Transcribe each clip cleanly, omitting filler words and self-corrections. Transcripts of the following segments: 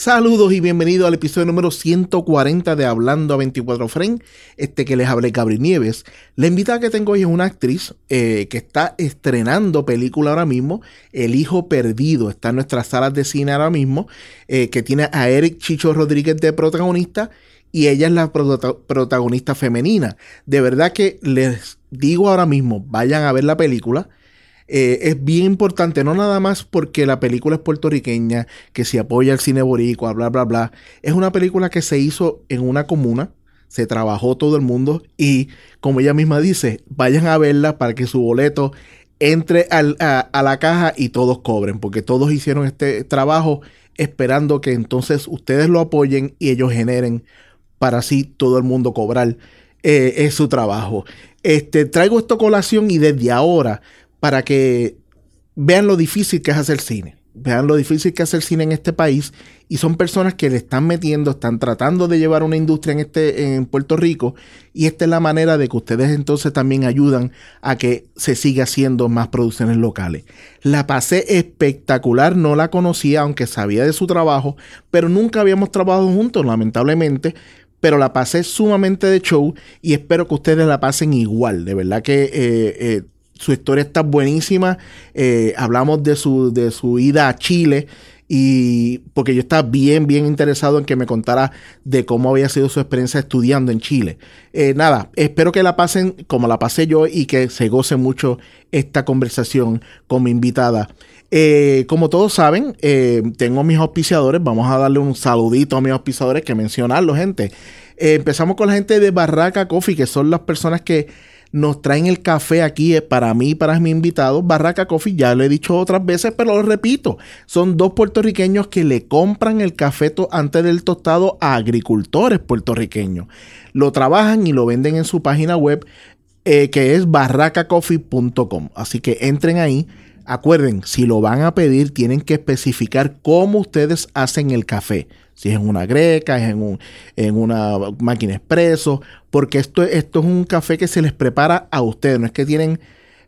Saludos y bienvenidos al episodio número 140 de Hablando a 24 Frames. Que les hablé, Gabriel Nieves. La invitada que tengo hoy es una actriz que está estrenando película ahora mismo. El Hijo Perdido está en nuestras salas de cine ahora mismo. Que tiene a Eric Chicho Rodríguez de protagonista. Y ella es la protagonista femenina. De verdad que les digo ahora mismo, vayan a ver la película. Es bien importante, no nada más porque la película es puertorriqueña, que se apoya al cine boricua, bla, bla, bla. Es una película que se hizo en una comuna, se trabajó todo el mundo y, como ella misma dice, vayan a verla para que su boleto entre a la caja y todos cobren, porque todos hicieron este trabajo esperando que entonces ustedes lo apoyen y ellos generen para así todo el mundo cobrar es su trabajo. Traigo esto a colación y desde ahora para que vean lo difícil que es hacer cine. Vean lo difícil que es hacer cine en este país. Y son personas que le están metiendo, están tratando de llevar una industria en Puerto Rico. Y esta es la manera de que ustedes entonces también ayudan a que se siga haciendo más producciones locales. La pasé espectacular, no la conocía, aunque sabía de su trabajo, pero nunca habíamos trabajado juntos, lamentablemente. Pero la pasé sumamente de show y espero que ustedes la pasen igual. De verdad que su historia está buenísima. Hablamos de su ida a Chile y porque yo estaba bien interesado en que me contara de cómo había sido su experiencia estudiando en Chile. Nada, espero que la pasen como la pasé yo y que se goce mucho esta conversación con mi invitada. Como todos saben, tengo mis auspiciadores. Vamos a darle un saludito a mis auspiciadores, que mencionarlo, gente. Empezamos con la gente de Barraca Coffee, que son las personas que nos traen el café aquí para mí y para mis invitados. Barraca Coffee, ya lo he dicho otras veces, pero lo repito. Son dos puertorriqueños que le compran el café antes del tostado a agricultores puertorriqueños. Lo trabajan y lo venden en su página web, que es barracacoffee.com. Así que entren ahí. Acuerden, si lo van a pedir, tienen que especificar cómo ustedes hacen el café. Si es en una greca, es en una máquina expreso, porque esto es un café que se les prepara a ustedes. No es que tienen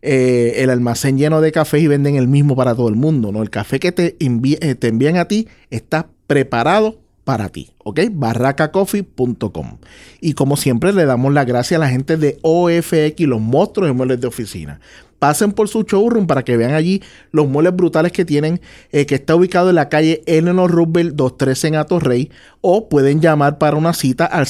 el almacén lleno de café y venden el mismo para todo el mundo. No, el café que te envían a ti está preparado para ti, ¿ok? barracacoffee.com. Y como siempre le damos las gracias a la gente de OFX, los monstruos de muebles de oficina. Pasen por su showroom para que vean allí los muebles brutales que tienen, que está ubicado en la calle Eleanor Roosevelt 213 en Atorrey, o pueden llamar para una cita al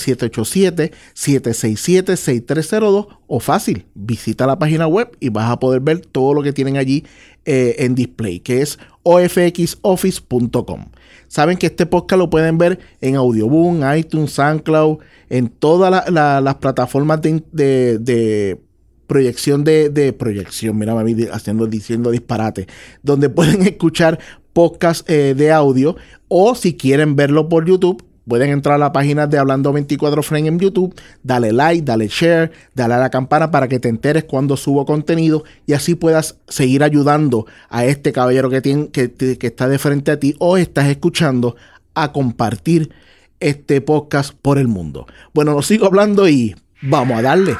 787-767-6302 o fácil, visita la página web y vas a poder ver todo lo que tienen allí en display, que es ofxoffice.com. Saben que este podcast lo pueden ver en Audioboom, iTunes, SoundCloud, en todas las plataformas de proyección mira, diciendo disparate, donde pueden escuchar podcasts de audio, o si quieren verlo por YouTube, pueden entrar a la página de Hablando 24 Frames en YouTube, dale like, dale share, dale a la campana para que te enteres cuando subo contenido y así puedas seguir ayudando a este caballero que está de frente a ti o estás escuchando a compartir este podcast por el mundo. Bueno, lo sigo hablando y vamos a darle.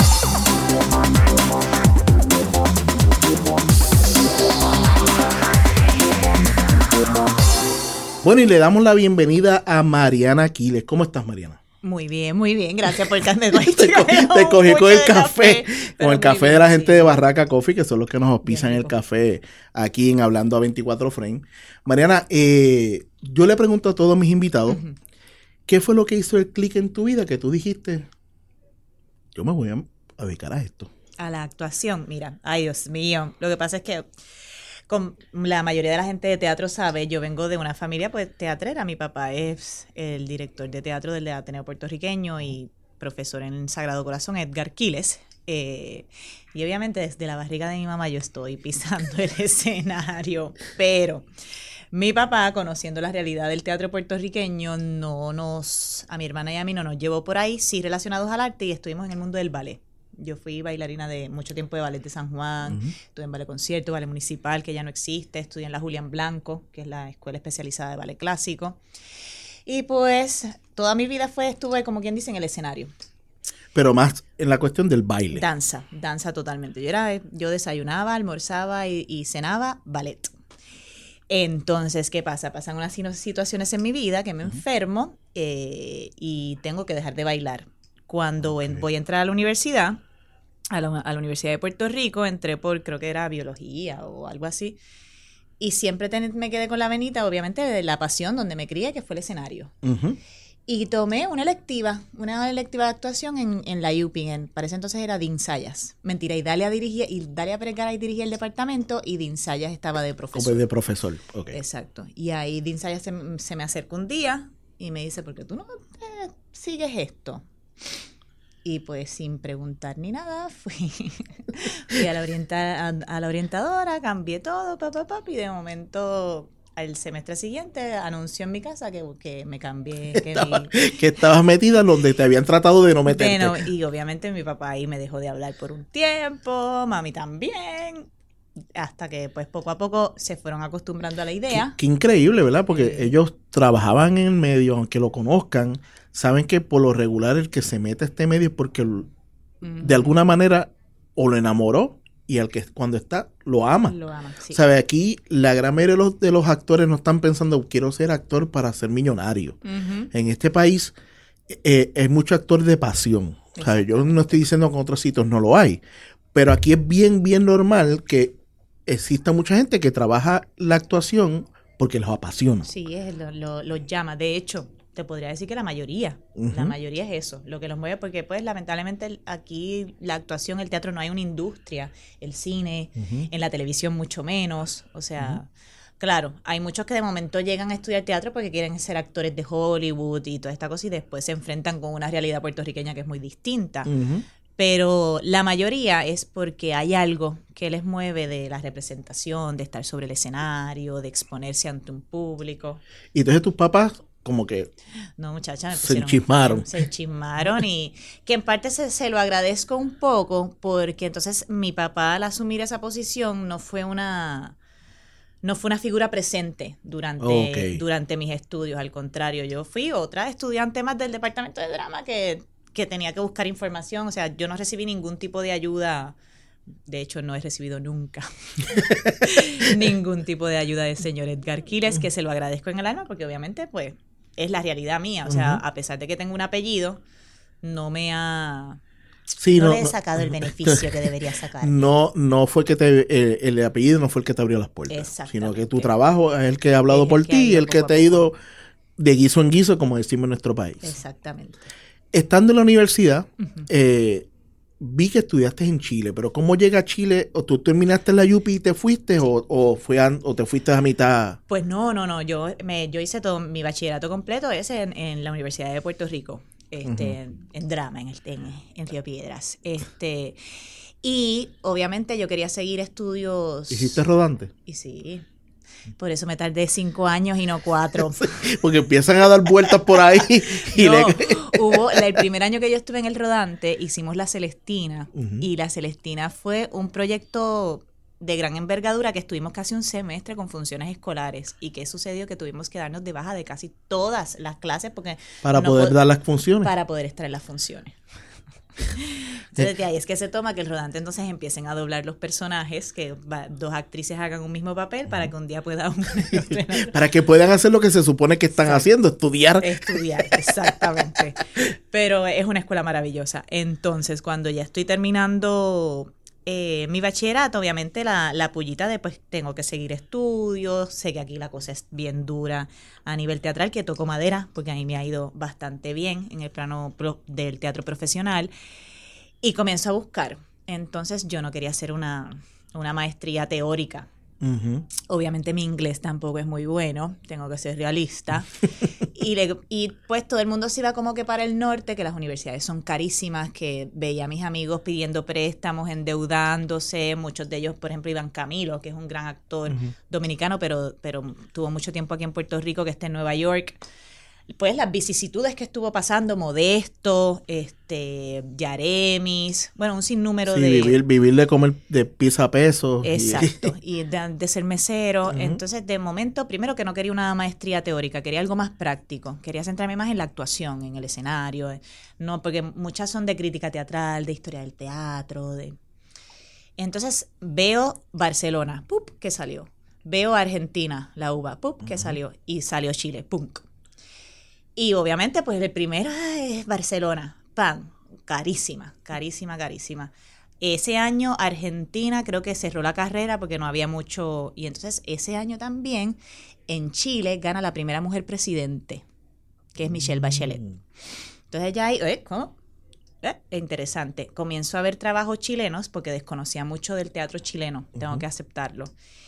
Bueno, y le damos la bienvenida a Mariana Aquiles. ¿Cómo estás, Mariana? Muy bien. Gracias por darme Te cogí con el café. Con el café de la gente de Barraca Coffee, que son los que nos auspician el café aquí en Hablando a 24 Frames. Mariana, yo le pregunto a todos mis invitados, ¿qué fue lo que hizo el clic en tu vida que tú dijiste, yo me voy a dedicar a esto? A la actuación, mira, ay Dios mío. Lo que pasa es que como la mayoría de la gente de teatro sabe, yo vengo de una familia pues teatrera. Mi papá es el director de teatro del Ateneo Puertorriqueño y profesor en Sagrado Corazón, Edgar Quiles. Y obviamente desde la barriga de mi mamá yo estoy pisando el escenario. Pero mi papá, conociendo la realidad del teatro puertorriqueño, a mi hermana y a mí no nos llevó por ahí, sí relacionados al arte, y estuvimos en el mundo del ballet. Yo fui bailarina de mucho tiempo de ballet de San Juan, estuve en ballet concierto, ballet municipal, que ya no existe, estudié en la Julián Blanco, que es la escuela especializada de ballet clásico. Y pues toda mi vida estuve, como quien dice, en el escenario. Pero más en la cuestión del baile. Danza totalmente. Yo desayunaba, almorzaba y cenaba ballet. Entonces, ¿qué pasa? Pasan unas situaciones en mi vida que me enfermo y tengo que dejar de bailar. Cuando voy a entrar a la universidad, a la Universidad de Puerto Rico, entré por, creo que era biología o algo así, y siempre me quedé con la venita, obviamente, de la pasión donde me crié, que fue el escenario. Y tomé una electiva de actuación en la UPI, para ese entonces era Dean Sayas. Mentira, y Dalia Vergara dirigía el departamento y Dean Sayas estaba de profesor. Como de profesor, ok. Exacto. Y ahí Dean Sayas se me acerca un día y me dice, ¿por qué tú no sigues esto? Y pues sin preguntar ni nada, fui a la orientadora, cambié todo, y de momento al semestre siguiente anunció en mi casa que me cambié. Que estabas metida donde te habían tratado de no meterte. Y obviamente mi papá ahí me dejó de hablar por un tiempo, mami también, hasta que pues poco a poco se fueron acostumbrando a la idea. Qué increíble, ¿verdad? Porque ellos trabajaban en el medio, aunque lo conozcan, saben que por lo regular el que se mete a este medio es porque de alguna manera o lo enamoró y al que cuando está lo ama. Lo ama, sí. ¿Sabe? Aquí la gran mayoría de los actores no están pensando quiero ser actor para ser millonario. En este país hay mucho actor de pasión. ¿Sabe? Yo no estoy diciendo que en otros sitios no lo hay, pero aquí es bien normal que exista mucha gente que trabaja la actuación porque los apasiona. Sí, lo llama. De hecho, te podría decir que la mayoría es eso, lo que los mueve, porque pues lamentablemente aquí la actuación, el teatro no hay una industria, el cine, en la televisión mucho menos, o sea, claro, hay muchos que de momento llegan a estudiar teatro porque quieren ser actores de Hollywood y toda esta cosa y después se enfrentan con una realidad puertorriqueña que es muy distinta. Pero la mayoría es porque hay algo que les mueve de la representación, de estar sobre el escenario, de exponerse ante un público. Y entonces tus papás como que no, muchacha, se enchismaron. Se enchismaron y que en parte se lo agradezco un poco porque entonces mi papá al asumir esa posición no fue una figura presente durante mis estudios. Al contrario, yo fui otra estudiante más del departamento de drama que tenía que buscar información. O sea, yo no recibí ningún tipo de ayuda. De hecho, no he recibido nunca ningún tipo de ayuda del señor Edgar Quiles, que se lo agradezco en el alma porque obviamente pues es la realidad mía. O sea, a pesar de que tengo un apellido, no me ha... Sí, no le he sacado el beneficio que debería sacar. No fue que el apellido no fue el que te abrió las puertas, sino que tu trabajo es el que ha hablado por ti y el que te ha ido de guiso en guiso, como decimos en nuestro país. Exactamente. Estando en la universidad, vi que estudiaste en Chile, pero ¿cómo llega a Chile? ¿O tú terminaste en la UPI y te fuiste o te fuiste a mitad? Pues no. Yo hice todo mi bachillerato completo en la Universidad de Puerto Rico, en drama, en Río Piedras. Y obviamente yo quería seguir estudios. ¿Hiciste rodante? Y sí. Por eso me tardé 5 años y no 4. Porque empiezan a dar vueltas por ahí. El primer año que yo estuve en el rodante, hicimos La Celestina. Y La Celestina fue un proyecto de gran envergadura que estuvimos casi un semestre con funciones escolares. ¿Y qué sucedió? Que tuvimos que darnos de baja de casi todas las clases porque para poder dar las funciones. Para poder extraer las funciones. Entonces de ahí es que se toma que el rodante entonces empiecen a doblar los personajes, que 2 actrices hagan un mismo papel para que un día pueda para que puedan hacer lo que se supone que están haciendo, estudiar, exactamente. Pero es una escuela maravillosa. Entonces cuando ya estoy terminando mi bachillerato, obviamente la pullita de pues tengo que seguir estudios, sé que aquí la cosa es bien dura a nivel teatral, que toco madera, porque a mí me ha ido bastante bien en el plano del teatro profesional, y comienzo a buscar. Entonces yo no quería hacer una maestría teórica. Obviamente mi inglés tampoco es muy bueno, tengo que ser realista. Y pues todo el mundo se iba como que para el norte, que las universidades son carísimas, que veía a mis amigos pidiendo préstamos, endeudándose. Muchos de ellos, por ejemplo, Iván Camilo, que es un gran actor dominicano, pero tuvo mucho tiempo aquí en Puerto Rico, que está en Nueva York. Pues las vicisitudes que estuvo pasando, Modesto, Yaremis, bueno, un sinnúmero de... Vivir de comer de pizza a peso. Exacto, y de ser mesero. Entonces, de momento, primero que no quería una maestría teórica, quería algo más práctico. Quería centrarme más en la actuación, en el escenario. No, porque muchas son de crítica teatral, de historia del teatro. Entonces, veo Barcelona, ¡pup!, que salió. Veo Argentina, la uva, ¡pum!, que salió. Y salió Chile, ¡pum! Y obviamente, pues el primero es Barcelona, ¡pam! Carísima, carísima, carísima. Ese año Argentina creo que cerró la carrera porque no había mucho. Y entonces ese año también en Chile gana la primera mujer presidente, que es Michelle Bachelet. Entonces ya ahí, ¿cómo? Interesante. Comienzo a ver trabajos chilenos porque desconocía mucho del teatro chileno, tengo que aceptarlo.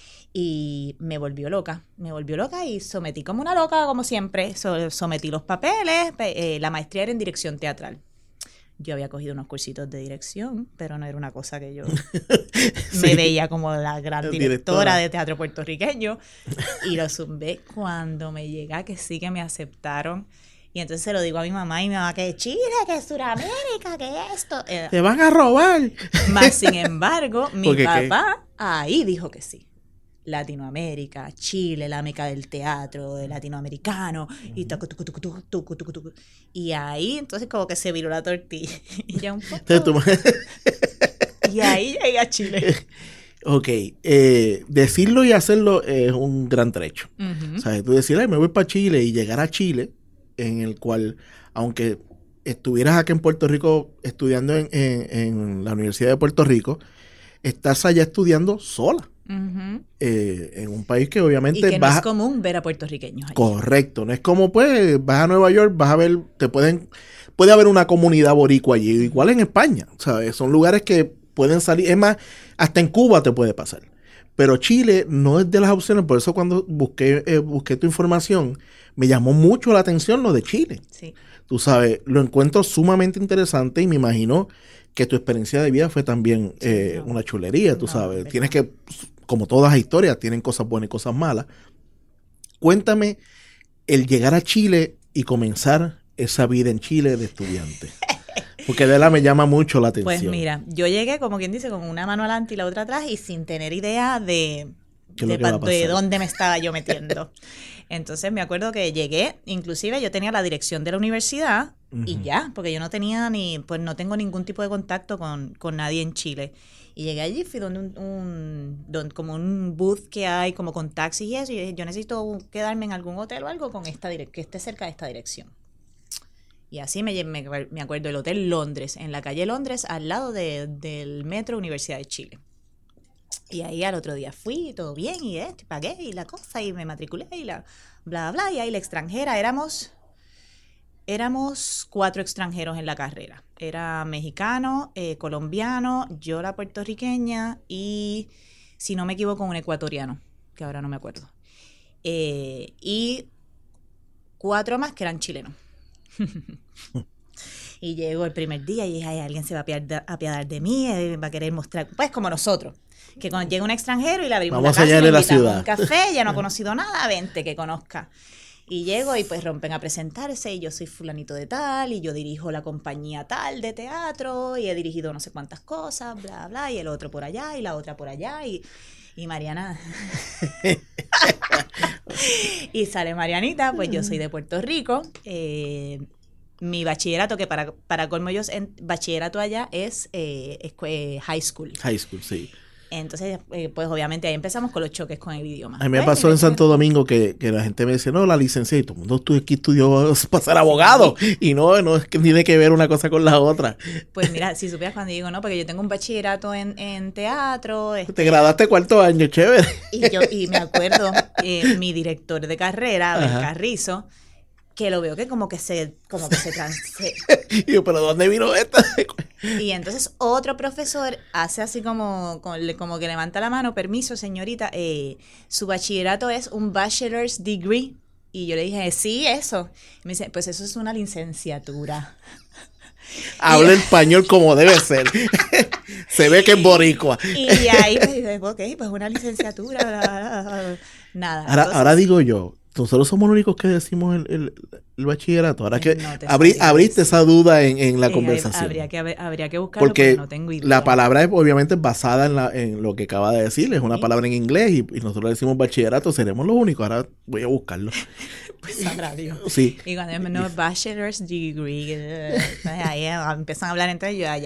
Y me volvió loca y sometí como una loca, como siempre. Sometí los papeles, la maestría era en dirección teatral. Yo había cogido unos cursitos de dirección, pero no era una cosa que yo me veía como la gran directora de teatro puertorriqueño. Y lo zumbé cuando me llega que sí que me aceptaron. Y entonces se lo digo a mi mamá, y mi mamá, que es Chile, que es Sudamérica, que es esto. ¡Te van a robar! Más sin embargo, mi papá ahí dijo que sí. Latinoamérica, Chile, la meca del teatro latinoamericano, y tucu, tucu, tucu, tucu, tucu, tucu, tucu. Y ahí entonces como que se viró la tortilla y ya un poco. Y ahí llegué a Chile. Ok, decirlo y hacerlo es un gran trecho. O sea, tú decir, me voy para Chile, y llegar a Chile, en el cual, aunque estuvieras aquí en Puerto Rico estudiando en la Universidad de Puerto Rico, estás allá estudiando sola. En un país que obviamente y que no es común ver a puertorriqueños allí. Correcto, no es como pues vas a Nueva York, vas a ver, puede haber una comunidad boricua allí, igual en España, ¿sabes? Son lugares que pueden salir, es más, hasta en Cuba te puede pasar, pero Chile no es de las opciones. Por eso cuando busqué tu información, me llamó mucho la atención lo de Chile. Sí. Tú sabes, lo encuentro sumamente interesante, y me imagino que tu experiencia de vida fue también una chulería, tú sabes. Tienes que, como todas las historias, tienen cosas buenas y cosas malas. Cuéntame el llegar a Chile y comenzar esa vida en Chile de estudiante. Porque de verdad me llama mucho la atención. Pues mira, yo llegué, como quien dice, con una mano adelante y la otra atrás, y sin tener idea de dónde me estaba yo metiendo. Entonces me acuerdo que llegué, inclusive yo tenía la dirección de la universidad y ya, porque yo no tenía no tengo ningún tipo de contacto con nadie en Chile. Y llegué allí, fui donde como un booth que hay como con taxis y eso, y dije, yo necesito quedarme en algún hotel o algo que esté cerca de esta dirección. Y así me acuerdo del Hotel Londres, en la calle Londres, al lado del Metro Universidad de Chile. Y ahí al otro día fui, todo bien, y pagué, y la cosa, y me matriculé, y bla, bla, y ahí la extranjera, éramos 4 extranjeros en la carrera. Era mexicano, colombiano, yo la puertorriqueña, y si no me equivoco, un ecuatoriano, que ahora no me acuerdo. Y 4 más que eran chilenos. Y llegó el primer día y dije, ay, alguien se va a apiadar de mí, va a querer mostrar, pues como nosotros, que cuando llega un extranjero y le abrimos vamos la casa, allá le la invitamos ciudad. un café, ya no ha conocido nada, vente que conozca. Y llego y pues rompen a presentarse, y yo soy fulanito de tal, y yo dirijo la compañía tal de teatro, y he dirigido no sé cuántas cosas, bla, bla, y el otro por allá, y la otra por allá, y Mariana. Y sale Marianita, pues yo soy de Puerto Rico. Mi bachillerato, que para colmo ellos en bachillerato allá es high school. High school, sí. Entonces, pues obviamente ahí empezamos con los choques con el idioma. A mí me pasó en Santo Domingo que la gente me decía, no, la licencia, y todo el mundo aquí estudió para ser abogado, y no es que tiene que ver una cosa con la otra. Pues mira, si supieras cuando digo, no, porque yo tengo un bachillerato en teatro. Te graduaste cuarto año, chévere. Y me acuerdo, mi director de carrera, Abel Carrizo, que lo veo que como que se Y yo, ¿pero dónde vino esta? Y entonces otro profesor hace así como que levanta la mano, permiso señorita, su bachillerato es un bachelor's degree. Y yo le dije, sí, eso. Y me dice, pues eso es una licenciatura. Habla español como debe ser. Se ve que es boricua. Y ahí pues dije, ok, pues una licenciatura. Nada. Ahora digo yo, nosotros somos los únicos que decimos el bachillerato. Ahora que no abriste esa duda en la conversación. Habría que buscarlo porque no tengo idea. La palabra es obviamente basada en lo que acaba de decir. Es una palabra en inglés y nosotros decimos bachillerato. Seremos los únicos. Ahora voy a buscarlo. Pues sabrá Dios. Sí. Y cuando no, bachelor's degree, ahí empiezan a hablar entre ellos, ya.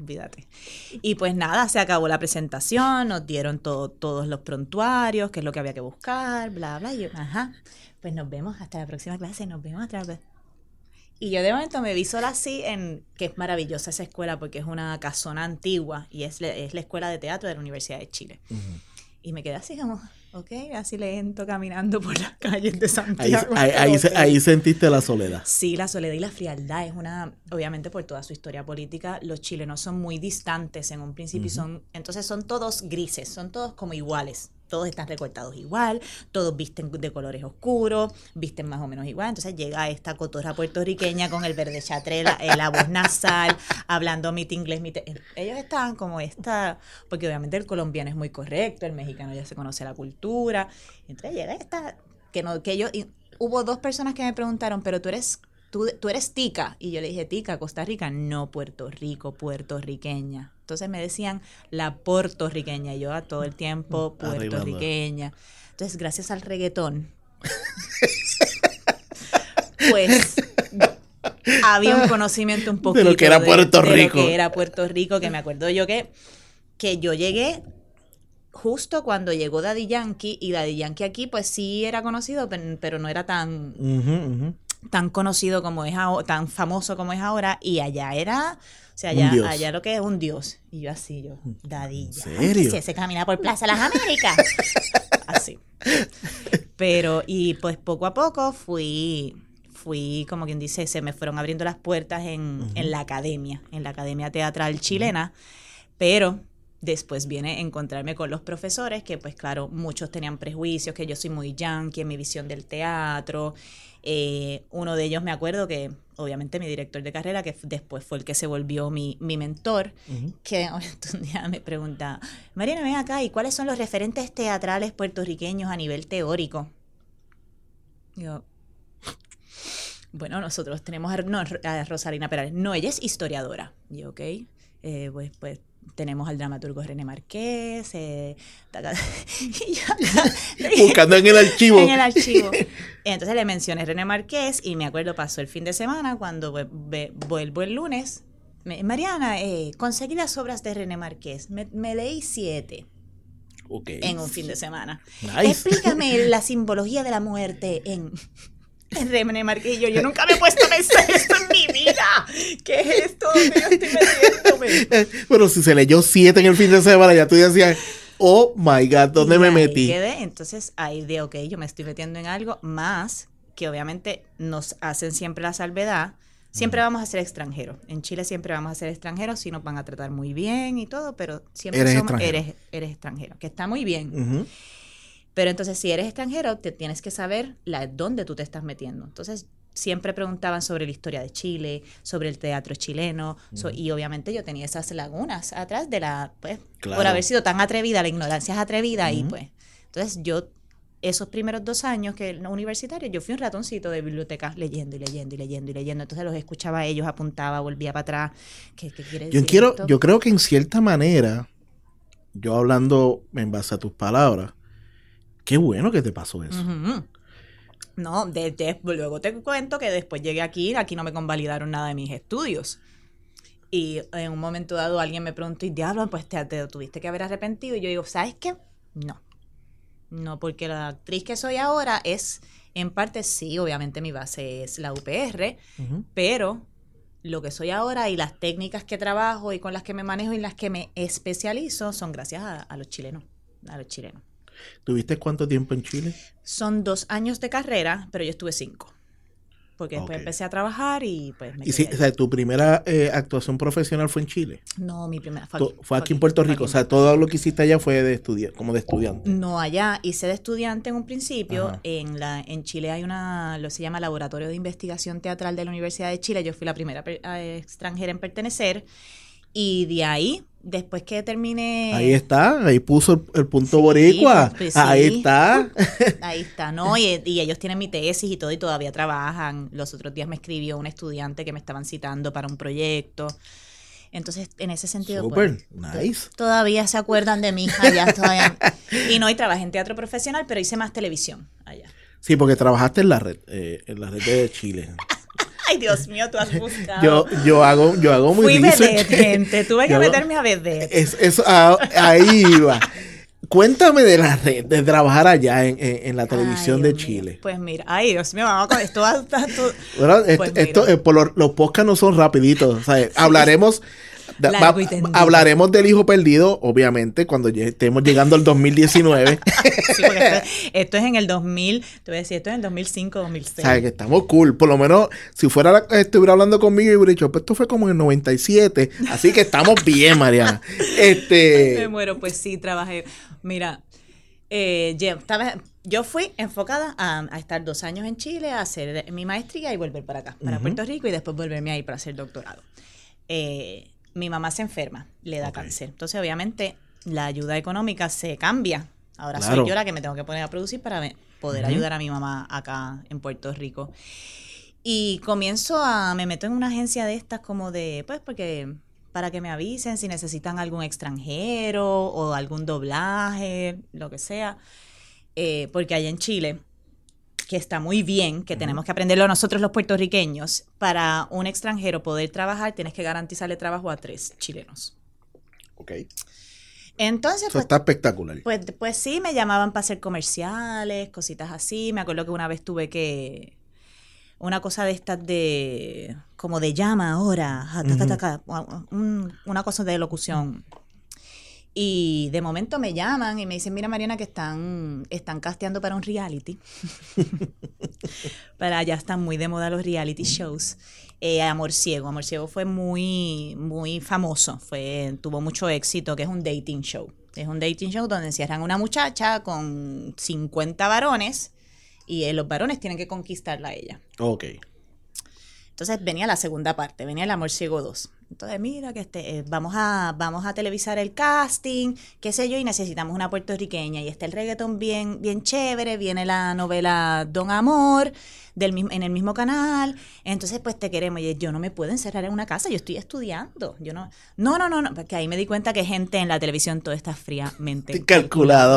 olvídate. Y pues nada, se acabó la presentación, nos dieron todos los prontuarios, qué es lo que había que buscar, bla, bla. Y yo, ajá, pues nos vemos hasta la próxima clase, nos vemos hasta la... Y yo de momento me vi sola así, que es maravillosa esa escuela porque es una casona antigua y es la escuela de teatro de la Universidad de Chile. Uh-huh. Y me quedé así como, ok, así lento, caminando por las calles de Santiago. Ahí sentiste la soledad. Sí, la soledad y la frialdad es obviamente por toda su historia política, los chilenos son muy distantes en un principio entonces son todos grises, son todos como iguales. Todos están recortados igual, todos visten de colores oscuros, visten más o menos igual. Entonces llega esta cotorra puertorriqueña con el verde chatre, la voz nasal, hablando inglés. Ellos estaban como porque obviamente el colombiano es muy correcto, el mexicano ya se conoce la cultura. Entonces llega esta, hubo 2 personas que me preguntaron, pero tú eres tica. Y yo le dije, tica, Costa Rica, no Puerto Rico, puertorriqueña. Entonces me decían la puertorriqueña, y yo a todo el tiempo puertorriqueña. Entonces, gracias al reggaetón, pues había un conocimiento un poquito de lo que era Puerto Rico. De lo que era Puerto Rico, que me acuerdo yo que yo llegué justo cuando llegó Daddy Yankee, y Daddy Yankee aquí pues sí era conocido, pero no era tan... tan conocido como es ahora, tan famoso como es ahora, y allá era, o sea, allá lo que es un dios. Y yo así, Daddy, ¿en serio? Sí, se camina por Plaza Las Américas. Así. Pero, y pues poco a poco fui, como quien dice, se me fueron abriendo las puertas en la academia teatral chilena, pero después viene encontrarme con los profesores que, pues claro, muchos tenían prejuicios, que yo soy muy yankee en mi visión del teatro. Uno de ellos me acuerdo que, obviamente, mi director de carrera, que después fue el que se volvió mi mentor, que un día me pregunta, Mariana, ven acá, ¿y cuáles son los referentes teatrales puertorriqueños a nivel teórico? Yo, bueno, nosotros tenemos a Rosalina Perales. No, ella es historiadora. Y yo, ok, pues tenemos al dramaturgo René Marqués, buscando en el archivo. Entonces le mencioné René Marqués y me acuerdo, pasó el fin de semana, cuando vuelvo el lunes, Mariana, conseguí las obras de René Marqués, me leí 7 en un fin de semana. Nice. Explícame la simbología de la muerte en René Marqués. Yo nunca me he puesto a pensar esto en mi vida. ¿Qué es esto? ¿Dónde yo estoy metiéndome? Pero si se leyó 7 en el fin de semana, ya tú decías, oh my God, ¿dónde me metí? Entonces ahí de, ok, yo me estoy metiendo en algo más que obviamente nos hacen siempre la salvedad. Siempre vamos a ser extranjeros. En Chile siempre vamos a ser extranjeros, sí nos van a tratar muy bien y todo, pero siempre eres extranjero, que está muy bien. Pero entonces, si eres extranjero, te tienes que saber dónde tú te estás metiendo. Entonces, siempre preguntaban sobre la historia de Chile, sobre el teatro chileno, y obviamente yo tenía esas lagunas atrás de por haber sido tan atrevida, la ignorancia es atrevida, y pues, entonces yo, esos primeros 2 años que universitario, yo fui un ratoncito de biblioteca leyendo. Entonces los escuchaba a ellos, apuntaba, volvía para atrás. ¿Qué quiere decir esto? Yo creo que en cierta manera, yo hablando en base a tus palabras, qué bueno que te pasó eso. No, luego te cuento que después llegué aquí no me convalidaron nada de mis estudios. Y en un momento dado alguien me preguntó, y diablo, pues te tuviste que haber arrepentido. Y yo digo, ¿sabes qué? No, porque la actriz que soy ahora es, en parte sí, obviamente mi base es la UPR, pero lo que soy ahora y las técnicas que trabajo y con las que me manejo y las que me especializo son gracias a los chilenos, ¿Tuviste cuánto tiempo en Chile? Son 2 años de carrera, pero yo estuve 5. Porque después empecé a trabajar y pues me quedé. ¿Y o sea, tu primera actuación profesional fue en Chile? No, mi primera fue aquí en Puerto Rico. O sea, todo lo que hiciste allá fue como de estudiante. No, allá hice de estudiante en un principio. En Chile hay lo se llama Laboratorio de Investigación Teatral de la Universidad de Chile. Yo fui la primera extranjera en pertenecer. Y de ahí, después que terminé... Ahí está, ahí puso el punto boricua. Pues, ahí está. Ahí está, ¿no? Y ellos tienen mi tesis y todo, y todavía trabajan. Los otros días me escribió un estudiante que me estaban citando para un proyecto. Entonces, en ese sentido, Super, pues, nice. Todavía se acuerdan de mí allá. Y trabajé en teatro profesional, pero hice más televisión allá. Sí, porque trabajaste en la red de Chile. Ay, Dios mío, tú has buscado. Yo hago muy Fui research. vedette, gente. Tuve que meterme a vedette. Ahí va. Cuéntame de la red, de trabajar allá en la televisión de Chile. Pues mira, ay, Dios mío, vamos con esto. Bueno, Pues los podcasts no son rapiditos. O sea, hablaremos del hijo perdido, obviamente, cuando estemos llegando al 2019. Sí, porque esto es en el 2000, te voy a decir, esto es en el 2005, 2006. O sea, que estamos cool. Por lo menos, si estuviera hablando conmigo y hubiera dicho, pues esto fue como en el 97. Así que estamos bien, Mariana. Me muero, pues sí, trabajé. Mira, yo fui enfocada a estar 2 años en Chile, a hacer mi maestría y volver para acá, para Puerto Rico, y después volverme ahí para hacer doctorado. Mi mamá se enferma, le da cáncer. Entonces, obviamente, la ayuda económica se cambia. Ahora soy yo la que me tengo que poner a producir para poder ayudar a mi mamá acá en Puerto Rico. Y me meto en una agencia de estas como porque para que me avisen si necesitan algún extranjero o algún doblaje, lo que sea. Porque allá en Chile, que está muy bien, que tenemos que aprenderlo nosotros los puertorriqueños, para un extranjero poder trabajar, tienes que garantizarle trabajo a 3 chilenos. Ok. Entonces, eso está espectacular. Pues sí, me llamaban para hacer comerciales, cositas así. Me acuerdo que una vez una cosa de estas como de llama ahora, una cosa de locución. Y de momento me llaman y me dicen, mira, Mariana, que están casteando para un reality. Ya están muy de moda los reality shows. Amor Ciego. Amor Ciego fue muy, muy famoso. Tuvo mucho éxito, que es un dating show. Es un dating show donde encierran a una muchacha con 50 varones y los varones tienen que conquistarla a ella. Ok. Entonces venía la segunda parte, venía el Amor Ciego 2. Entonces, mira, que vamos a televisar el casting, qué sé yo, y necesitamos una puertorriqueña. Y está el reggaetón bien, bien chévere, viene la novela Don Amor, en el mismo canal. Entonces, pues te queremos. Y yo no me puedo encerrar en una casa, yo estoy estudiando. No, porque ahí me di cuenta que gente en la televisión todo está fríamente calculado.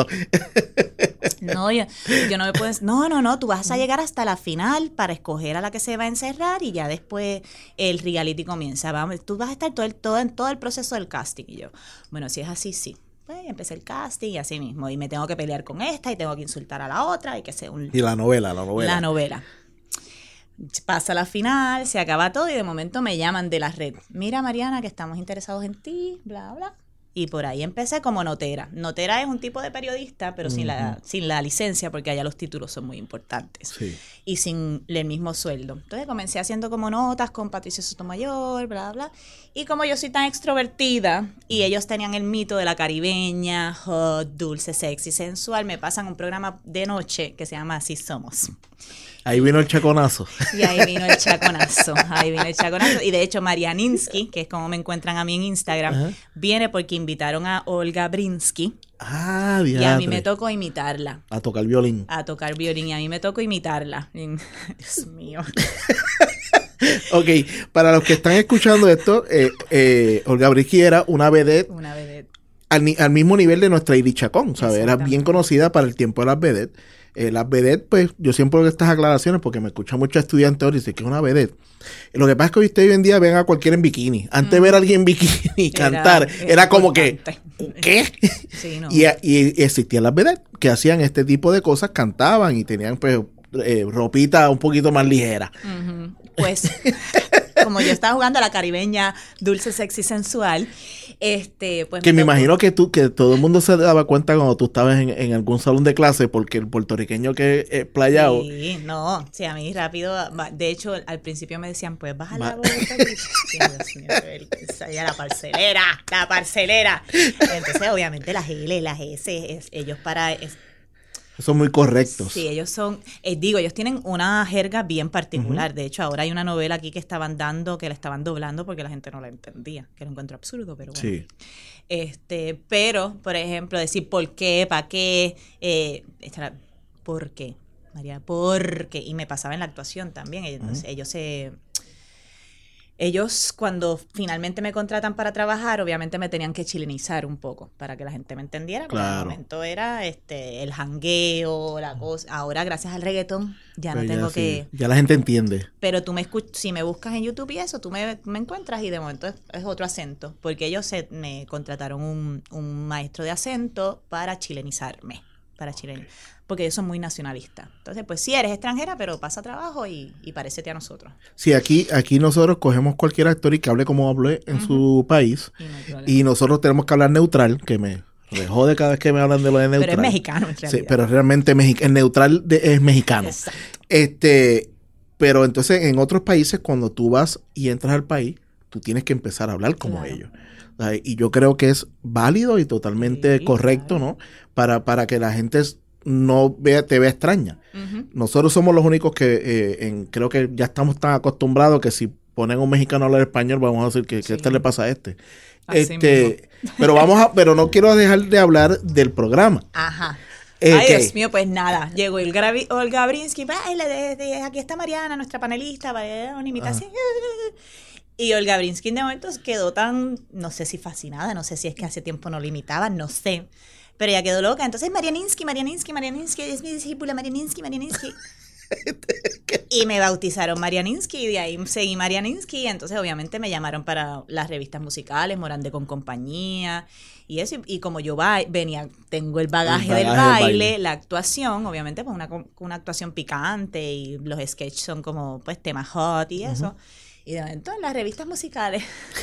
No, yo no me puedo... No, tú vas a llegar hasta la final para escoger a la que se va a encerrar y ya después el reality comienza. Tú vas a estar en todo el proceso del casting. Y yo, bueno, si es así, sí. Pues empecé el casting y así mismo. Y me tengo que pelear con esta y tengo que insultar a la otra y que sea Y la novela. La novela. Pasa la final, se acaba todo y de momento me llaman de la red. Mira, Mariana, que estamos interesados en ti, bla, bla. Y por ahí empecé como notera. Notera es un tipo de periodista, pero sin la licencia, porque allá los títulos son muy importantes. Sí. Y sin el mismo sueldo. Entonces comencé haciendo como notas con Patricio Sotomayor, bla, bla. Y como yo soy tan extrovertida, y ellos tenían el mito de la caribeña, hot, dulce, sexy, sensual, me pasan un programa de noche que se llama Así Somos. Ahí vino el chaconazo. Y ahí vino el chaconazo. Y de hecho, Marianinsky, que es como me encuentran a mí en Instagram, viene porque invitaron a Olga Brinsky. Ah, diadre. Y a mí me tocó imitarla. A tocar violín. Y a mí me tocó imitarla. Dios mío. Ok, para los que están escuchando esto, Olga Brinsky era una vedette. Una vedette. Al mismo nivel de nuestra Iris Chacón, ¿sabes? Era bien conocida para el tiempo de las vedettes. Las vedettes, pues, yo siempre hago estas aclaraciones porque me escuchan muchos estudiantes ahora y dicen que es una vedette. Lo que pasa es que hoy en día ven a cualquiera en bikini. Antes ver a alguien en bikini cantar era como que, ¿qué? Sí, no. Y existían las vedettes que hacían este tipo de cosas, cantaban y tenían, pues, ropita un poquito más ligera. Pues, como yo estaba jugando a la caribeña dulce, sexy, sensual, pues... Que me imagino que todo el mundo se daba cuenta cuando tú estabas en algún salón de clase, porque el puertorriqueño que es playado... Sí, a mí rápido... De hecho, al principio me decían, pues, bájale la voz. Dios mío, la parcelera. Entonces, obviamente, las L, las S, ellos son muy correctos. Sí, ellos son, ellos tienen una jerga bien particular. De hecho, ahora hay una novela aquí que estaban doblando porque la gente no la entendía, que lo encuentro absurdo, pero bueno. Sí. Pero, por ejemplo, decir por qué, para qué, ¿por qué? María, ¿por qué? Y me pasaba en la actuación también. Ellos Ellos, cuando finalmente me contratan para trabajar, obviamente me tenían que chilenizar un poco para que la gente me entendiera. Porque en el momento era el jangueo, la cosa. Ahora, gracias al reggaetón, ya no tengo que... Ya la gente entiende. Pero tú si me buscas en YouTube y eso, tú me encuentras y de momento es otro acento. Porque ellos me contrataron un maestro de acento para chilenizarme. Porque ellos son muy nacionalistas. Entonces, pues sí, eres extranjera, pero pasa trabajo y parécete a nosotros. Sí, aquí nosotros cogemos cualquier actor y que hable como hable en su país. Y nosotros tenemos que hablar neutral, que me jode cada vez que me hablan de lo de neutral. Pero es mexicano, en realidad. Sí, pero realmente el neutral es mexicano. Exacto. Pero entonces, en otros países, cuando tú vas y entras al país, tú tienes que empezar a hablar como ellos. Y yo creo que es válido y totalmente correcto, ¿no? Para que la gente te vea extraña. Nosotros somos los únicos que creo que ya estamos tan acostumbrados que si ponen a un mexicano a hablar español, vamos a decir que este le pasa a este. Pero no quiero dejar de hablar del programa. Ajá. Ay, Dios mío, pues nada. Llegó Olga Brinsky, aquí está Mariana, nuestra panelista, vaya una imitación. Y Olga Brinsky de momento quedó tan, no sé si fascinada, no sé si es que hace tiempo no la imitaban, no sé. Pero ella quedó loca. Entonces, Marianinsky, es mi discípula, Marianinsky. Y me bautizaron Marianinsky, y de ahí seguí Marianinsky. Y entonces, obviamente, me llamaron para las revistas musicales, Morandé con compañía, y eso. Y como yo tengo el bagaje del baile, la actuación, obviamente, pues una actuación picante, y los sketches son como, pues, temas hot y eso. Y de momento, en las revistas musicales...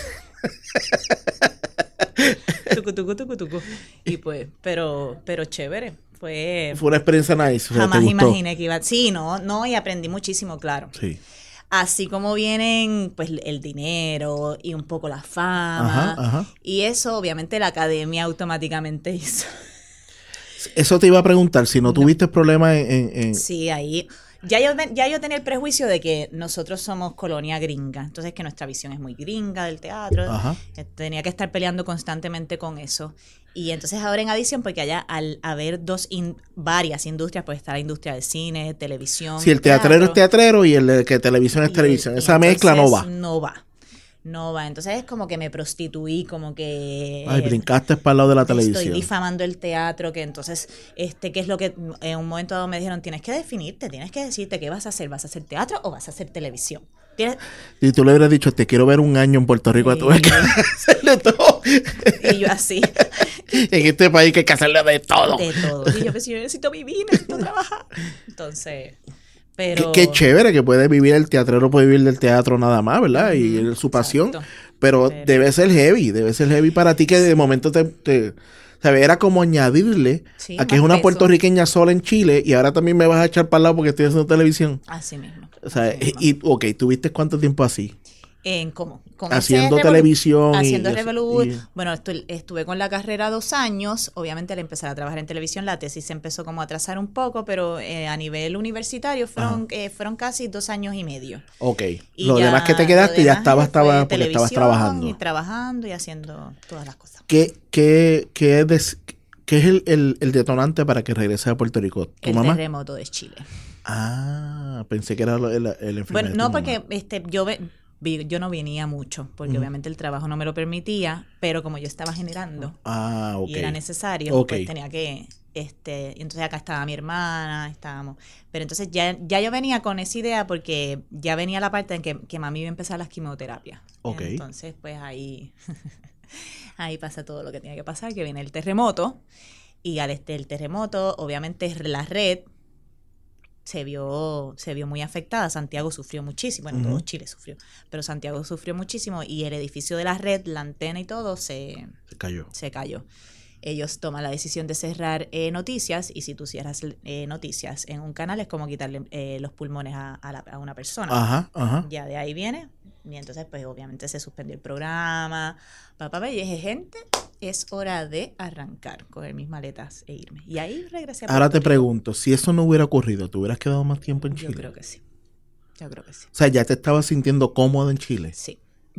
tucu. Y pues, pero chévere. Fue una experiencia nice. Jamás imaginé que iba. Sí, no, y aprendí muchísimo, claro. Sí. Así como vienen, pues, el dinero y un poco la fama. Ajá. Y eso, obviamente, la academia automáticamente hizo. Eso te iba a preguntar, si no tuviste problemas en... Sí, ahí... Ya yo tenía el prejuicio de que nosotros somos colonia gringa, entonces que nuestra visión es muy gringa del teatro. Ajá. Tenía que estar peleando constantemente con eso. Y entonces ahora en adición, porque allá al haber varias industrias, pues está la industria del cine, televisión. Sí, el teatrero es teatrero y el que televisión es televisión. Esa mezcla no va. No va. Entonces es como que me prostituí, como que... Ay, brincaste para el lado de la televisión. Estoy difamando el teatro, que entonces, ¿qué es lo que en un momento dado me dijeron? Tienes que definirte, tienes que decirte qué vas a hacer. ¿Vas a hacer teatro o vas a hacer televisión? Y tú le hubieras dicho, te quiero ver un año en Puerto Rico, tú ves que hacerle todo. Y yo así. En este país que hay que hacerle de todo. De todo. Y yo, pues, yo necesito vivir, necesito trabajar. Entonces... Pero... Qué chévere que puede vivir el teatrero, puede vivir del teatro nada más, ¿verdad? Y su pasión. Pero debe ser heavy para ti que de momento ¿sabes? Era como añadirle a que es una puertorriqueña sola en Chile y ahora también me vas a echar para el lado porque estoy haciendo televisión. Así mismo. O sea, ¿tuviste cuánto tiempo así? ¿Cómo? Haciendo televisión. Haciendo Bueno, estuve con la carrera 2 años. Obviamente, al empezar a trabajar en televisión, la tesis se empezó como a atrasar un poco, pero a nivel universitario fueron casi 2 años y medio. Ok. Y lo demás que te quedaste ya estabas trabajando. Y trabajando y haciendo todas las cosas. ¿Qué es el detonante para que regreses a Puerto Rico? ¿Tu mamá? El terremoto de Chile. Pensé que era el enfermedad. Bueno, no, porque yo no venía mucho, porque obviamente el trabajo no me lo permitía, pero como yo estaba generando y era necesario, pues tenía que, y entonces acá estaba mi hermana, estábamos, pero entonces ya yo venía con esa idea porque ya venía la parte en que mami iba a empezar las quimioterapias. Entonces, pues ahí pasa todo lo que tiene que pasar, que viene el terremoto, y al el terremoto, obviamente la red se vio muy afectada. Santiago sufrió muchísimo, bueno, todo Chile sufrió, pero Santiago sufrió muchísimo y el edificio de la red, la antena y todo se cayó. Ellos toman la decisión de cerrar noticias, y si tú cierras noticias en un canal es como quitarle los pulmones a una persona. Ajá. Ya de ahí viene, y entonces pues obviamente se suspendió el programa, y dije, gente, es hora de arrancar, coger mis maletas e irme. Y ahí regresé a Puerto Ahora te pregunto, si eso no hubiera ocurrido, ¿te hubieras quedado más tiempo en Chile? Yo creo que sí. O sea, ¿ya te estabas sintiendo cómodo en Chile? Sí,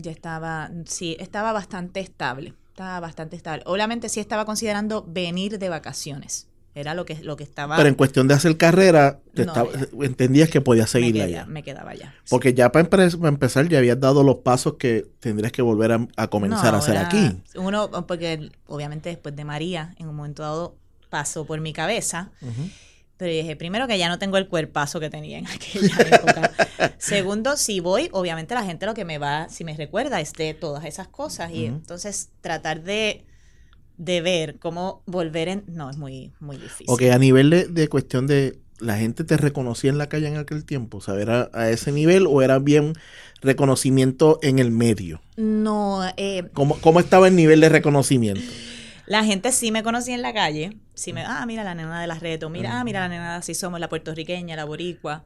estaba bastante estable. Obviamente sí estaba considerando venir de vacaciones. Era lo que estaba... Pero en cuestión de hacer carrera, No, entendías que podías seguirla allá. Me quedaba allá. Porque ya para empezar ya habías dado los pasos que tendrías que volver a comenzar a hacer aquí. Porque obviamente después de María, en un momento dado, pasó por mi cabeza. Pero dije, primero que ya no tengo el cuerpazo que tenía en aquella época. Segundo, si voy, obviamente la gente lo que me va, si me recuerda, es de todas esas cosas. Y entonces tratar de ver cómo volver no, es muy, muy difícil. Ok, a nivel de cuestión de la gente te reconocía en la calle en aquel tiempo, ¿saber a ese nivel o era bien reconocimiento en el medio? No. ¿Cómo estaba el nivel de reconocimiento? La gente sí me conocía en la calle. Sí mira la nena de las retos, mira la nena de Así Somos, la puertorriqueña, la boricua.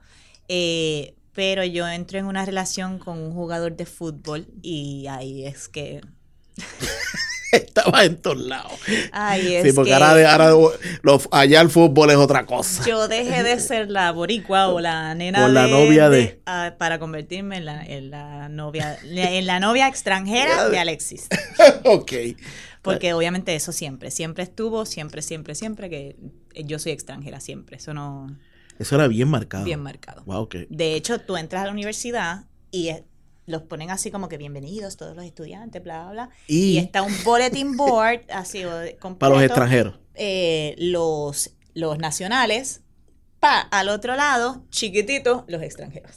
Pero yo entré en una relación con un jugador de fútbol y ahí es que... Estaba en todos lados. Ay, es sí, porque que ahora allá el fútbol es otra cosa. yo dejé de ser la boricua o la nena la novia de para convertirme en la novia extranjera de Alexis. Ok. Porque obviamente eso siempre estuvo, siempre que yo soy extranjera, siempre. Eso era bien marcado. Bien marcado. Wow, okay. De hecho, tú entras a la universidad y los ponen así como que bienvenidos todos los estudiantes, bla, bla, bla. Y está un bulletin board así completo. Para los extranjeros. Los nacionales. Al otro lado, chiquititos, los extranjeros.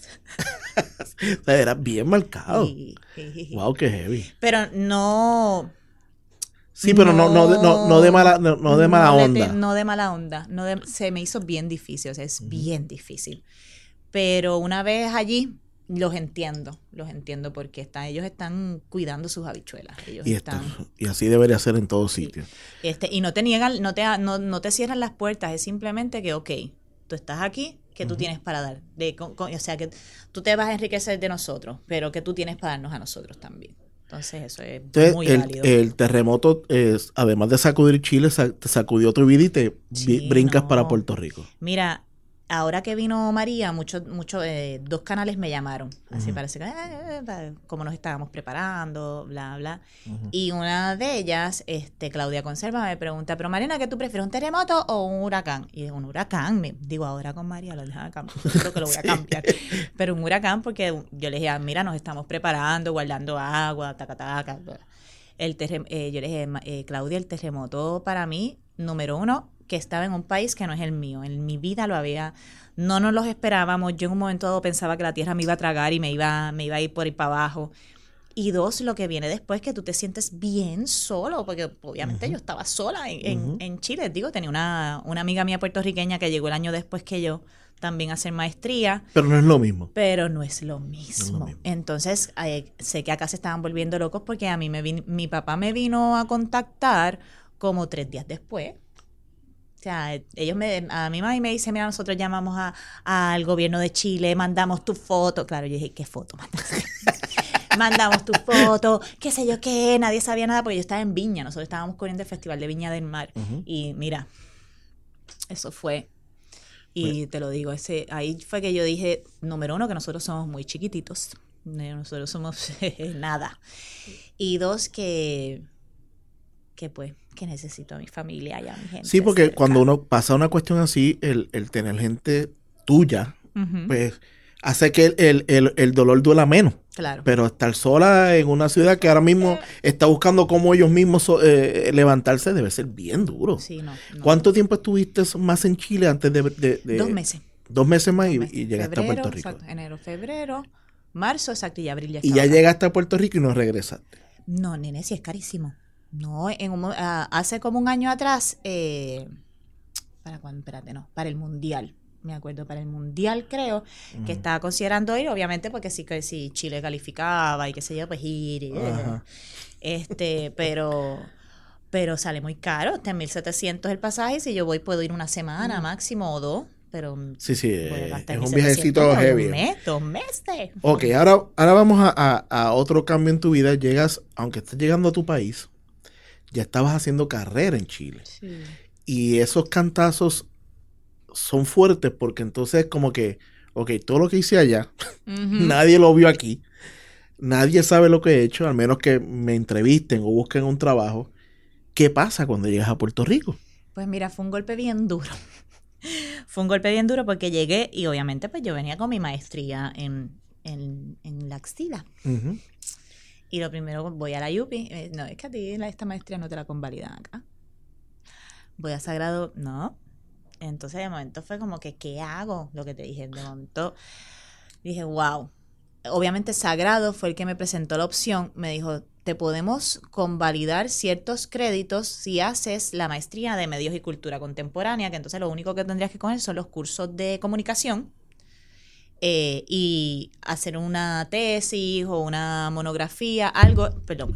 O sea, era bien marcado. Wow, qué heavy. Pero no... Sí, pero no de mala onda. No de mala onda. Se me hizo bien difícil, o sea, es bien difícil. Pero una vez allí, los entiendo porque ellos están cuidando sus habichuelas. Y así debería ser en todos sitios. Y no te niegan, no te cierran las puertas, es simplemente que, ok, tú estás aquí, ¿qué tú tienes para dar? O sea, que tú te vas a enriquecer de nosotros, pero ¿qué tú tienes para darnos a nosotros también? Entonces eso es muy válido. El terremoto, además de sacudir Chile, te sacudió tu vida y te brincas para Puerto Rico. Mira, ahora que vino María, dos canales me llamaron. Así parece que, como nos estábamos preparando, bla, bla. Y una de ellas, Claudia Conserva, me pregunta, pero Mariana, ¿qué tú prefieres, un terremoto o un huracán? Y es un huracán. Digo, ahora con María lo dejaba cambiar. Creo que lo voy a cambiar. Pero un huracán porque yo le dije, mira, nos estamos preparando, guardando agua, taca. Yo le dije, Claudia, el terremoto para mí, número uno, que estaba en un país que no es el mío. En mi vida no nos los esperábamos. Yo en un momento dado pensaba que la tierra me iba a tragar y me iba a ir por ahí para abajo. Y dos, lo que viene después, que tú te sientes bien solo, porque obviamente yo estaba sola en Chile. Tenía una amiga mía puertorriqueña que llegó el año después que yo también a hacer maestría. Pero no es lo mismo. Entonces, sé que acá se estaban volviendo locos porque a mí mi papá me vino a contactar como 3 días después. O sea, a mi mamá me dice, mira, nosotros llamamos al gobierno de Chile, mandamos tu foto. Claro, yo dije, ¿qué foto mandaste? Mandamos tu foto, qué sé yo qué, nadie sabía nada porque yo estaba en Viña, nosotros estábamos corriendo el Festival de Viña del Mar. Y mira, eso fue, y te lo digo, ahí fue que yo dije, número uno, que nosotros somos muy chiquititos, nosotros somos nada. Y dos, que necesito a mi familia y a mi gente. Sí, porque cerca. Cuando uno pasa una cuestión así, el tener gente tuya, pues hace que el dolor duela menos. Claro. Pero estar sola en una ciudad que ahora mismo está buscando cómo ellos mismos levantarse debe ser bien duro. Sí, no. ¿Cuánto tiempo estuviste más en Chile antes de 2 meses. 2 meses más y llegaste a Puerto Rico. Exacto, enero, febrero, marzo, exacto, y abril ya y ya llegaste a Puerto Rico y no regresaste. No, nene, sí es carísimo. No, hace como un año atrás, ¿para cuándo? Espérate, no, para el Mundial. Me acuerdo, para el Mundial creo que estaba considerando ir, obviamente porque sí que si Chile calificaba y qué sé yo, pues ir. Pero sale muy caro, está en 1,700 el pasaje, si yo voy puedo ir una semana máximo o 2, pero sí, es un viajecito heavy. 2 meses. Ok, ahora vamos a otro cambio en tu vida. Aunque estés llegando a tu país, ya estabas haciendo carrera en Chile. Sí. Y esos cantazos son fuertes porque entonces como que, ok, todo lo que hice allá, nadie lo vio aquí, nadie sabe lo que he hecho, al menos que me entrevisten o busquen un trabajo. ¿Qué pasa cuando llegas a Puerto Rico? Pues mira, fue un golpe bien duro. Fue un golpe bien duro porque llegué y obviamente pues yo venía con mi maestría en la axila. Uh-huh. Y lo primero, voy a la UPI. No, es que a ti esta maestría no te la convalidan acá. Voy a Sagrado, no. Entonces de momento fue como que, ¿qué hago? Lo que te dije, de momento dije, wow. Obviamente Sagrado fue el que me presentó la opción. Me dijo, te podemos convalidar ciertos créditos si haces la maestría de Medios y Cultura Contemporánea, que entonces lo único que tendrías que coger son los cursos de comunicación y hacer una tesis o una monografía, algo, perdón,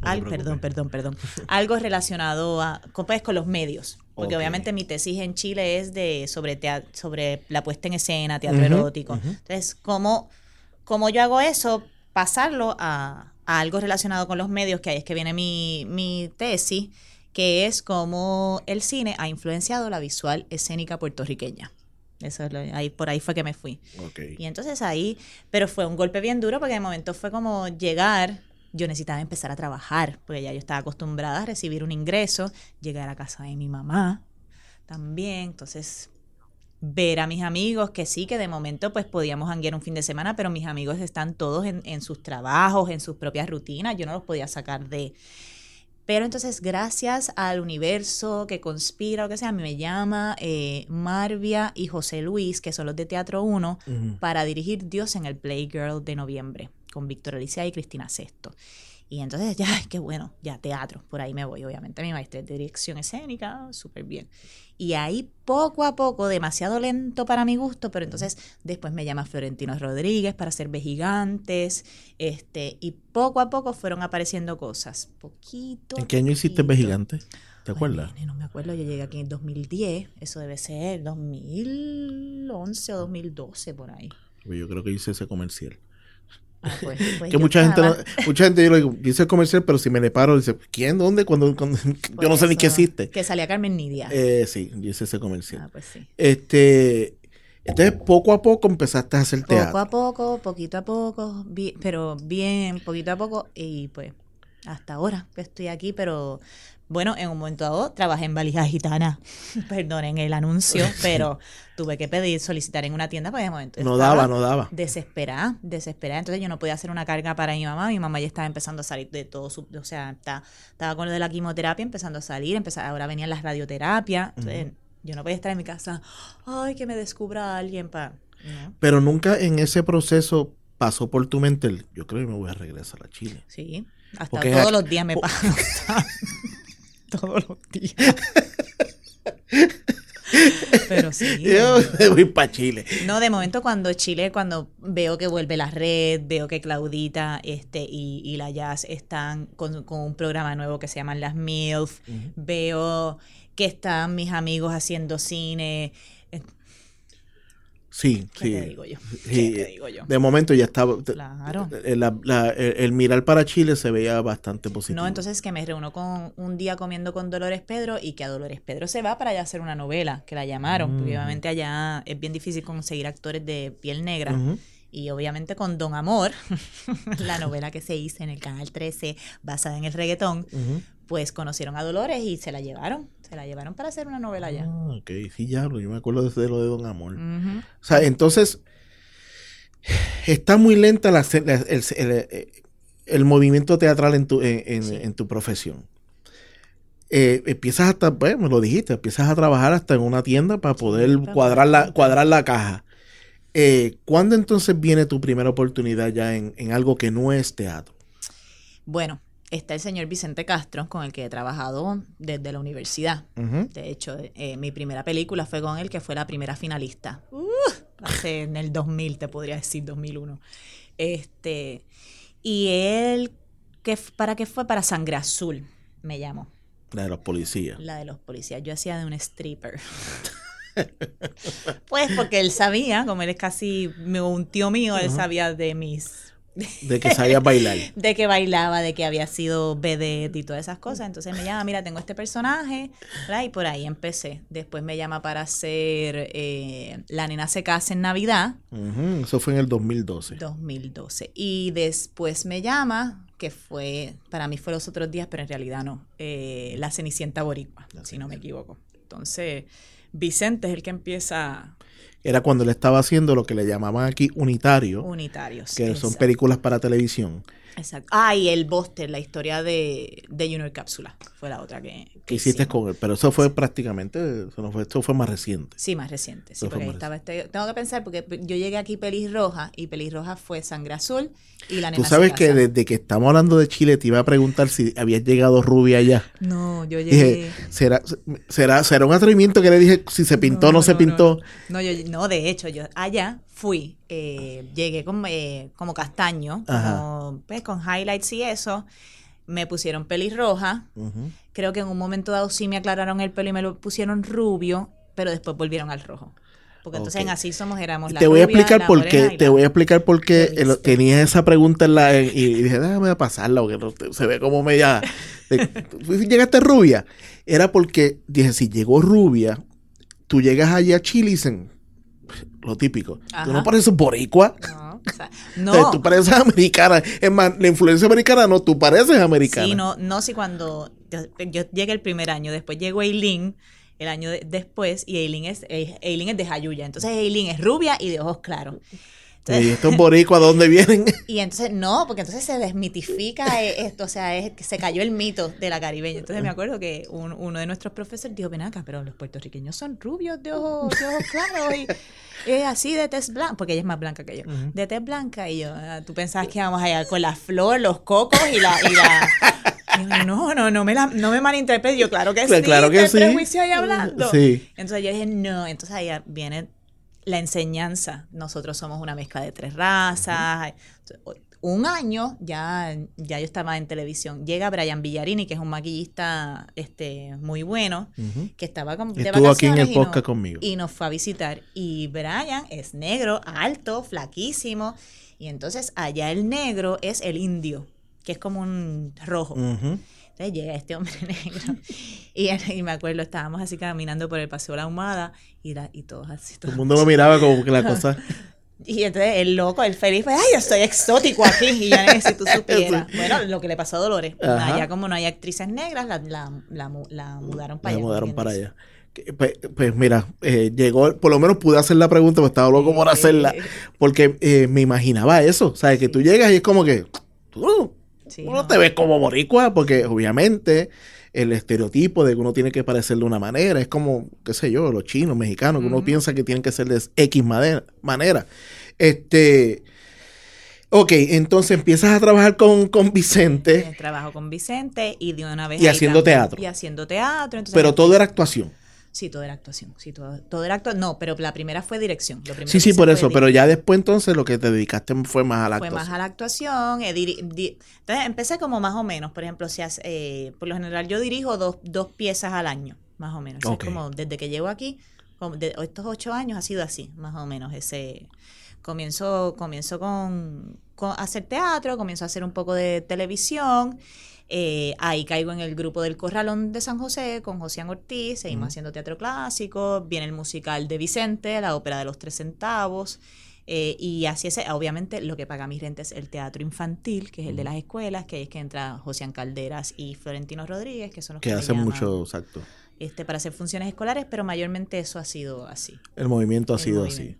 algo relacionado con los medios. Porque obviamente mi tesis en Chile es sobre la puesta en escena, teatro erótico. Entonces, ¿cómo yo hago eso? Pasarlo a algo relacionado con los medios, que ahí es que viene mi tesis, que es cómo el cine ha influenciado la visual escénica puertorriqueña. Eso es por ahí fue que me fui. Okay. Y entonces ahí, pero fue un golpe bien duro porque de momento fue como llegar, yo necesitaba empezar a trabajar, porque ya yo estaba acostumbrada a recibir un ingreso, llegar a casa de mi mamá también, entonces ver a mis amigos, que sí, que de momento pues podíamos janguear un fin de semana, pero mis amigos están todos en sus trabajos, en sus propias rutinas, yo no los podía sacar de... Pero entonces, gracias al universo que conspira o que sea, a mí me llama Marvia y José Luis, que son los de Teatro 1, para dirigir Dios en el Playgirl de noviembre, con Víctor Alicia y Cristina Sesto. Y entonces, ya, qué bueno, ya teatro, por ahí me voy. Obviamente mi maestra de dirección escénica, súper bien. Y ahí poco a poco, demasiado lento para mi gusto, pero entonces después me llama Florentino Rodríguez para hacer Vejigantes, y poco a poco fueron apareciendo cosas, poquito. ¿En qué año hiciste Vejigantes? ¿Te acuerdas? No me acuerdo, yo llegué aquí en 2010, eso debe ser 2011 o 2012 por ahí. Yo creo que hice ese comercial. Pues que mucha gente yo le digo, hice el comercial, pero si me le paro, dice, ¿quién? ¿Dónde? Cuando yo no sé ni qué existe. Que salía Carmen Nidia. Sí, yo hice ese comercial. Pues sí. Entonces, poco a poco empezaste a hacer teatro. Poco a poco, poquito a poco, pero bien, poquito a poco, y pues hasta ahora que estoy aquí, pero bueno, en un momento dado trabajé en Valijas Gitanas, perdonen el anuncio, pero tuve que solicitar en una tienda, porque de momento no daba. Desesperada, entonces yo no podía hacer una carga para mi mamá ya estaba empezando a salir de todo o sea, estaba con lo de la quimioterapia empezando a salir, ahora venían las radioterapias, entonces yo no podía estar en mi casa, ay, que me descubra alguien para... ¿no? Pero nunca en ese proceso pasó por tu mente yo creo que me voy a regresar a Chile. Sí, hasta todos los días me pasa. Todos los días. Pero sí. Yo me voy para Chile. No, de momento cuando veo que vuelve la red, veo que Claudita y la Jazz están con un programa nuevo que se llama Las MILF, veo que están mis amigos haciendo cine. Sí, ¿Qué te digo yo? De momento ya estaba. Claro. El mirar para Chile se veía bastante positivo. No, entonces que me reúno un día comiendo con Dolores Pedro y que a Dolores Pedro se va para allá a hacer una novela, que la llamaron, porque obviamente allá es bien difícil conseguir actores de piel negra. Y obviamente con Don Amor, la novela que se hizo en el Canal 13 basada en el reggaetón, pues conocieron a Dolores y se la llevaron para hacer una novela allá. Ok, sí, ya, yo me acuerdo de lo de Don Amor. O sea, entonces, está muy lenta el movimiento teatral en tu profesión. Empiezas hasta, pues, me lo dijiste, empiezas a trabajar hasta en una tienda para poder cuadrar la caja. ¿Cuándo entonces viene tu primera oportunidad ya en algo que no es teatro? Bueno, está el señor Vicente Castro, con el que he trabajado desde la universidad. De hecho, mi primera película fue con él, que fue la primera finalista. Hace en el 2000, te podría decir, 2001. Y él, ¿para qué fue? Para Sangre Azul, me llamó. La de los policías. Yo hacía de un stripper. Pues porque él sabía, como él es casi un tío mío, él sabía de que sabía bailar. De que bailaba, de que había sido vedette y todas esas cosas. Entonces me llama, mira, tengo este personaje, ¿verdad? Y por ahí empecé. Después me llama para hacer La Nena se casa en Navidad. Eso fue en el 2012. Y después me llama, que para mí fue Los Otros Días, pero en realidad no, La Cenicienta Boricua, si no me equivoco. entonces Vicente es el que empieza... Era cuando él estaba haciendo lo que le llamaban aquí unitarios, que son películas para televisión. Exacto. Y el Buster, la historia de Junior Cápsula, fue la otra que hiciste hicimos. con él, pero eso fue prácticamente, eso fue más reciente. Sí, más reciente. Sí, porque ahí estaba tengo que pensar, porque yo llegué aquí Pelirroja, y Pelirroja fue Sangre Azul y La Nena Tú sabes se que casa. desde que estamos hablando de Chile te iba a preguntar si habías llegado rubia allá. No, yo llegué... Dije, ¿será un atrevimiento que le dije si se pintó o no se pintó? No, de hecho, yo allá fui, llegué como castaño, como, pues, con highlights y eso, me pusieron pelirroja, creo que en un momento dado sí me aclararon el pelo y me lo pusieron rubio, pero después volvieron al rojo. Porque entonces en Así Somos éramos la Te voy a rubia, explicar la por morena qué. y Te la- voy a explicar por qué ¿Viste? tenía esa pregunta y dije, déjame pasarla, porque se ve como media. ¿Llegaste rubia? Era porque dije, si llegó rubia, tú llegas allá a Chile y dicen, lo típico. Tú no pareces boricua. No, Entonces, tú pareces americana. Es más, la influencia americana no, tú pareces americana. Sí, no, sí, cuando yo llegué el primer año, después llegó Eileen el año después, y Eileen es de Jayuya, entonces Eileen es rubia y de ojos claros. Entonces, ¿Y estos boricuas de dónde vienen? y entonces, no, porque entonces se desmitifica esto, o sea, que se cayó el mito de la caribeña. Entonces me acuerdo que uno de nuestros profesores dijo, ven acá, pero los puertorriqueños son rubios de ojos claros y así de tez blanca, porque ella es más blanca que yo, de tez blanca, y yo, tú pensabas que íbamos allá con la flor, los cocos y la y yo, no me malinterpretes. Yo, claro que sí, Claro que de sí. prejuicio ahí hablando. Sí. Entonces yo dije, no, entonces ahí viene la enseñanza. Nosotros somos una mezcla de 3 razas. Un año ya yo estaba en televisión. Llega Brian Villarini, que es un maquillista muy bueno, que estaba de Estuvo aquí en el vacaciones podcast conmigo. y nos fue a visitar. Y Brian es negro, alto, flaquísimo. Y entonces allá el negro es el indio, que es como un rojo. Entonces llega este hombre negro y me acuerdo, estábamos así caminando por el Paseo La Ahumada y todos así. Todo el mundo lo miraba como que la cosa... Y entonces el loco, el feliz, pues, ay, yo estoy exótico aquí. Y yo, si tú supieras. Bueno, lo que le pasó a Dolores. Ajá. Allá como no hay actrices negras, la mudaron para allá. La mudaron para allá. Pues mira, llegó, por lo menos pude hacer la pregunta, porque estaba loco por hacerla, porque me imaginaba eso, ¿sabes? Que tú llegas y es como que tú no te ves como boricua, porque obviamente el estereotipo de que uno tiene que parecer de una manera, es como, qué sé yo, los chinos, mexicanos, que uno piensa que tienen que ser de X manera. Ok, entonces empiezas a trabajar con Vicente. Trabajo con Vicente y de una vez... Y haciendo teatro. Y haciendo teatro. Entonces, pero todo era actuación. Sí, todo era actuación. Sí, todo era actuación. No, pero la primera fue dirección. Sí, por eso. Pero ya después entonces lo que te dedicaste fue más a la actuación. Fue más a la actuación. Entonces empecé como más o menos. Por ejemplo, por lo general yo dirijo dos piezas al año, más o menos. Okay. Es como desde que llego aquí, estos 8 años ha sido así, más o menos. Comienzo con hacer teatro, comienzo a hacer un poco de televisión. Ahí caigo en el grupo del Corralón de San José con Josian Ortiz, seguimos haciendo teatro clásico, viene el musical de Vicente, la ópera de los 3 centavos, y así es, obviamente lo que paga mi renta es el teatro infantil, que es el de las escuelas, que es que entra Josian Calderas y Florentino Rodríguez, que son los que hacen mucho, exacto. Para hacer funciones escolares, pero mayormente eso ha sido así. El movimiento ha sido así.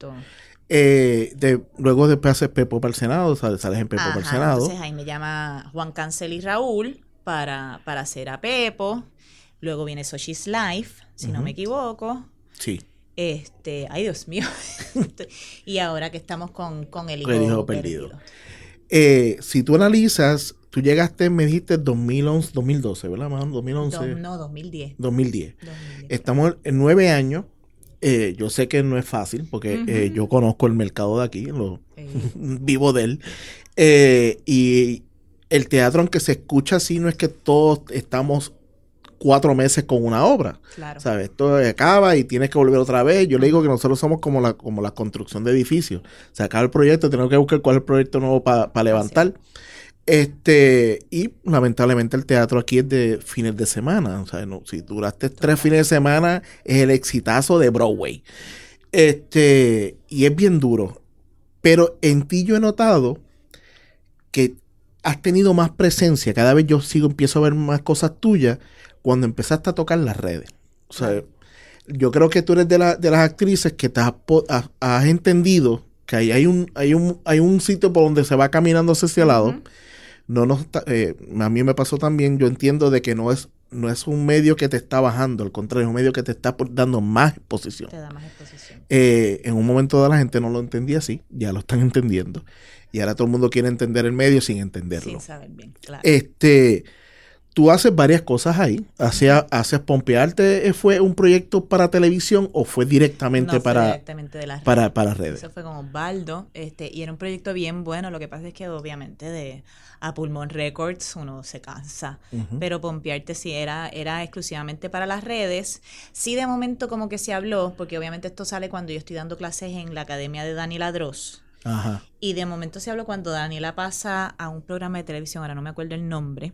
Luego después haces Pepo para el Senado, sales en Pepo para el Senado. Entonces ahí me llama Juan Cancel y Raúl para hacer a Pepo. Luego viene Xochitl Life, si no me equivoco. Sí. Ay, Dios mío. Y ahora que estamos con el hijo perdido. Si tú analizas, tú llegaste, me dijiste 2011, 2012, ¿verdad? 2011. No, 2010. 2010. Estamos en 9 años. Yo sé que no es fácil porque yo conozco el mercado de aquí, vivo de él, y el teatro, aunque se escucha así, no es que todos estamos 4 meses con una obra, claro. ¿Sabes? Esto acaba y tienes que volver otra vez. Yo le digo que nosotros somos como la construcción de edificios. Se acaba el proyecto, tenemos que buscar cuál es el proyecto nuevo para levantar. Y lamentablemente el teatro aquí es de fines de semana. O sea, si duraste 3 fines de semana, es el exitazo de Broadway. Y es bien duro. Pero en ti yo he notado que has tenido más presencia. Cada vez empiezo a ver más cosas tuyas cuando empezaste a tocar las redes. O sea, yo creo que tú eres de las actrices que has entendido que hay un sitio por donde se va caminando hacia el lado. A mí me pasó también, yo entiendo de que no es un medio que te está bajando, al contrario, es un medio que te está dando más exposición. Te da más exposición. En un momento de la gente no lo entendía así, ya lo están entendiendo. Y ahora todo el mundo quiere entender el medio sin entenderlo. Sin saber bien, claro. Tú haces varias cosas ahí. ¿Haces Pompearte? ¿Fue un proyecto para televisión o fue directamente directamente de las redes? Para redes? Eso fue con Osvaldo, y era un proyecto bien bueno. Lo que pasa es que obviamente a pulmón records uno se cansa, pero Pompearte sí era exclusivamente para las redes. Sí, de momento como que se habló, porque obviamente esto sale cuando yo estoy dando clases en la academia de Daniela Droz. Ajá. Y de momento se habló cuando Daniela pasa a un programa de televisión, ahora no me acuerdo el nombre,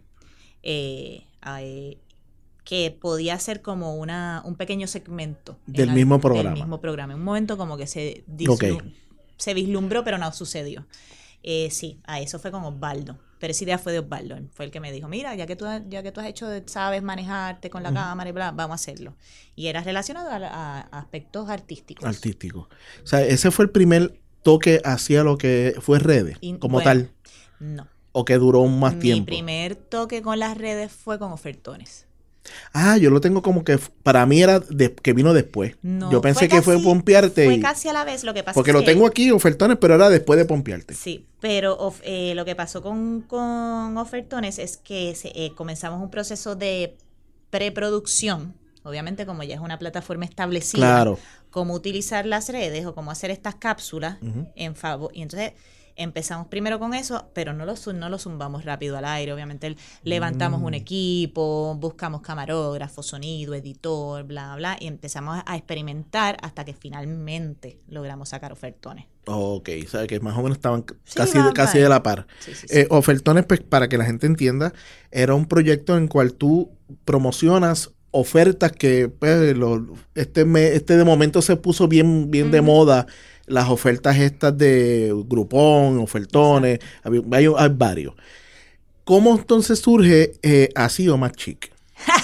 que podía ser como un pequeño segmento del mismo programa. Del mismo programa. En un momento como que se vislumbró, pero no sucedió. Sí, eso fue con Osvaldo. Pero esa idea fue de Osvaldo. Fue el que me dijo, mira, ya que tú has hecho, sabes manejarte con la cámara y bla, vamos a hacerlo. Y era relacionado a aspectos artísticos. O sea, ese fue el primer toque hacia lo que fue redes, tal. No. ¿O que duró más tiempo? Mi primer toque con las redes fue con ofertones. Yo lo tengo como que para mí era que vino después. No, yo pensé que fue Pompearte. Fue casi a la vez. Lo que pasa porque lo tengo aquí, ofertones, pero era después de Pompearte. Sí, pero lo que pasó con ofertones es que comenzamos un proceso de preproducción. Obviamente, como ya es una plataforma establecida, claro, cómo utilizar las redes o cómo hacer estas cápsulas en favor. Y entonces empezamos primero con eso, pero no lo zumbamos rápido al aire. Obviamente levantamos un equipo, buscamos camarógrafo, sonido, editor, bla, bla, y empezamos a experimentar hasta que finalmente logramos sacar ofertones. Ok, o sea que más o menos estaban Sí, casi de la par. Sí. Ofertones, pues para que la gente entienda, era un proyecto en el cual tú promocionas ofertas que pues, este de momento se puso bien de moda. Las ofertas estas de Groupon, ofertones, hay varios. ¿Cómo entonces surge Así o Más Chic?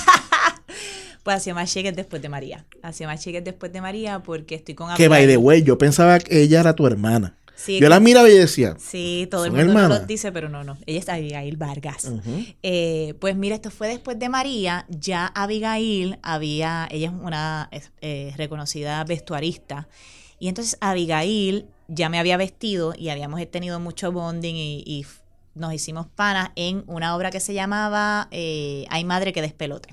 Pues Así o Más Chic es después de María. Así o Más Chic es después de María porque estoy con Que by the way, yo pensaba que ella era tu hermana. Sí, yo la miraba y decía, sí, todo el mundo no lo dice, pero no. Ella es Abigail Vargas. Pues mira, esto fue después de María. Ya Abigail ella es una reconocida vestuarista. Y entonces Abigail ya me había vestido y habíamos tenido mucho bonding y nos hicimos panas en una obra que se llamaba Ay Madre que Despelote.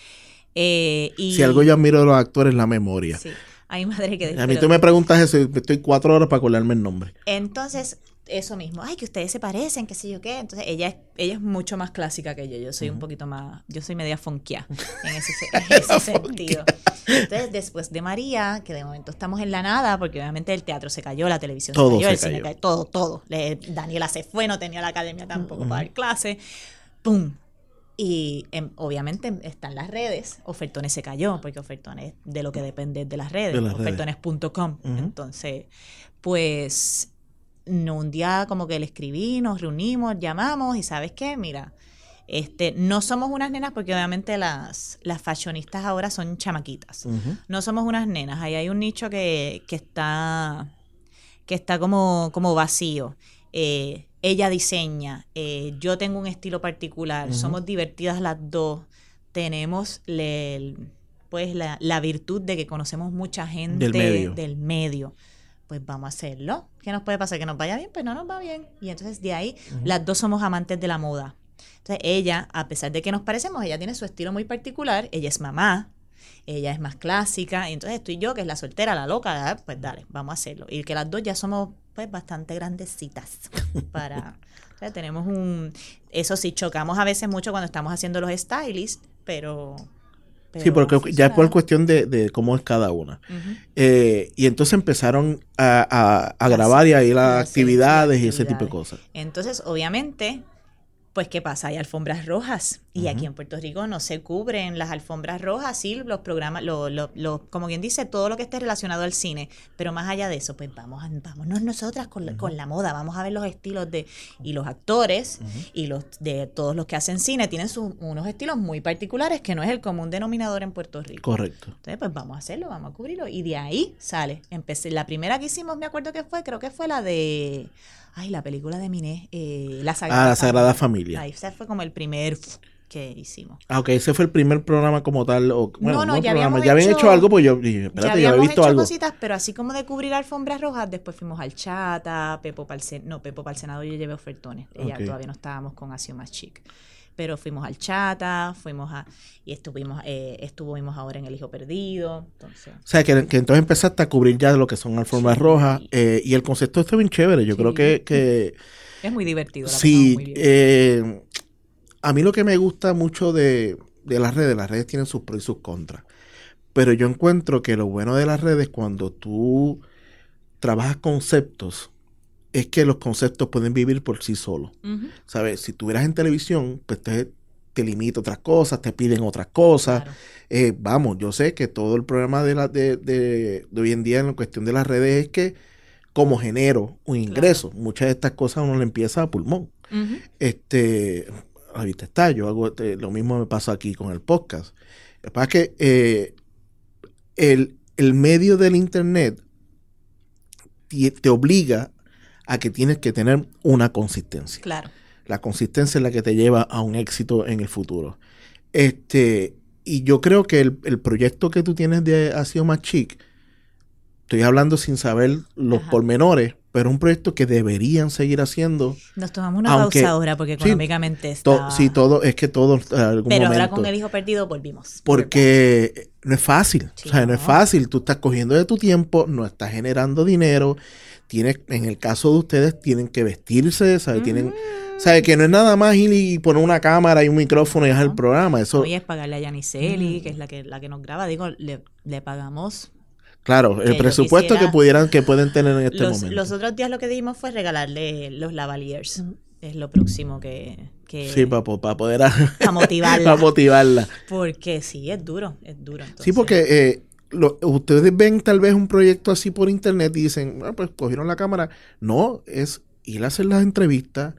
Si algo yo admiro de los actores es la memoria. Sí, Ay Madre que Despelote. A mí tú me preguntas eso y estoy 4 horas para acordarme el nombre. Entonces, eso mismo, que ustedes se parecen, qué sé yo qué. Entonces, ella es mucho más clásica que yo soy un poquito más, yo soy media funkeada en ese sentido. Entonces, después de María, que de momento estamos en la nada, porque obviamente el teatro se cayó, la televisión se cayó, el cine cayó, todo. Daniela se fue, no tenía la academia tampoco para dar clase. ¡Pum! Y obviamente están las redes. Ofertones se cayó, porque Ofertones de lo que depende de las redes, ofertones.com. Entonces, pues un día como que le escribí, nos reunimos, llamamos y ¿sabes qué? Mira, no somos unas nenas porque obviamente las fashionistas ahora son chamaquitas. No somos unas nenas, ahí hay un nicho que está como vacío. Ella diseña, yo tengo un estilo particular, somos divertidas las dos, tenemos la virtud de que conocemos mucha gente del medio. Pues vamos a hacerlo. ¿Qué nos puede pasar? ¿Que nos vaya bien? Pues no nos va bien. Y entonces de ahí las dos somos amantes de la moda. Entonces ella, a pesar de que nos parecemos, ella tiene su estilo muy particular, ella es mamá, ella es más clásica, y entonces estoy yo, que es la soltera, la loca, pues dale, vamos a hacerlo. Y que las dos ya somos pues bastante grandecitas para... O sea, tenemos eso sí, chocamos a veces mucho cuando estamos haciendo los stylists, pero sí, porque ya es por cuestión de cómo es cada una. Y entonces empezaron a grabar y a ir a actividades y ese tipo de cosas. Entonces, obviamente, Pues, ¿qué pasa? Hay alfombras rojas y aquí en Puerto Rico no se cubren las alfombras rojas, sí, los programas, como bien dice, todo lo que esté relacionado al cine, pero más allá de eso, pues vámonos nosotras con la moda, vamos a ver los estilos y los actores y los de todos los que hacen cine tienen unos estilos muy particulares que no es el común denominador en Puerto Rico. Correcto. Entonces, pues vamos a hacerlo, vamos a cubrirlo y de ahí sale. La primera que hicimos, me acuerdo creo que fue la de... la película de Miné, La Sagrada Familia. Ahí ese fue como el primer que hicimos. Ok, ese fue el primer programa como tal. Ya habían hecho algo, pues yo dije, espérate, ya había visto algo. Cositas, pero así como de cubrir alfombras rojas, después fuimos al Chata, Pepo para el Senado yo llevé ofertones. Ya todavía no estábamos con Asio Más Chic. Pero fuimos al Chata, estuvimos ahora en El Hijo Perdido. Entonces. O sea, que entonces empezaste a cubrir ya lo que son alfombras rojas y el concepto está bien chévere. Yo creo que es muy divertido. Sí, muy bien. A mí lo que me gusta mucho de las redes tienen sus pros y sus contras. Pero yo encuentro que lo bueno de las redes cuando tú trabajas conceptos es que los conceptos pueden vivir por sí solos. ¿Sabes? Si tuvieras en televisión, pues te limita otras cosas, te piden otras cosas. Claro. Yo sé que todo el programa de hoy en día en la cuestión de las redes es que como genero un ingreso, claro, muchas de estas cosas uno le empieza a pulmón. Ahorita está, yo hago lo mismo me pasa aquí con el podcast. Lo que pasa es que el medio del internet te obliga a que tienes que tener una consistencia. Claro. La consistencia es la que te lleva a un éxito en el futuro. Y yo creo que el proyecto que tú tienes de Asio Más Chic, estoy hablando sin saber los pormenores, pero un proyecto que deberían seguir haciendo. Nos tomamos una pausa ahora porque económicamente está... todo. Pero ahora con El Hijo Perdido volvimos. Porque no es fácil. Sí, no es fácil. Tú estás cogiendo de tu tiempo, no estás generando dinero. En el caso de ustedes, tienen que vestirse, ¿sabes? ¿Sabes? Que no es nada más ir y poner una cámara y un micrófono y hacer el programa. Eso es pagarle a Yaniseli, que es la que nos graba. Digo, le pagamos... Claro, el presupuesto que pueden tener en este momento. Los otros días lo que dimos fue regalarle los lavaliers. Es lo próximo que sí, para poder... Para motivarla. Para motivarla. Porque sí, es duro. Entonces. Sí, porque... ustedes ven tal vez un proyecto así por internet y dicen, pues cogieron la cámara. No, es ir a hacer las entrevistas.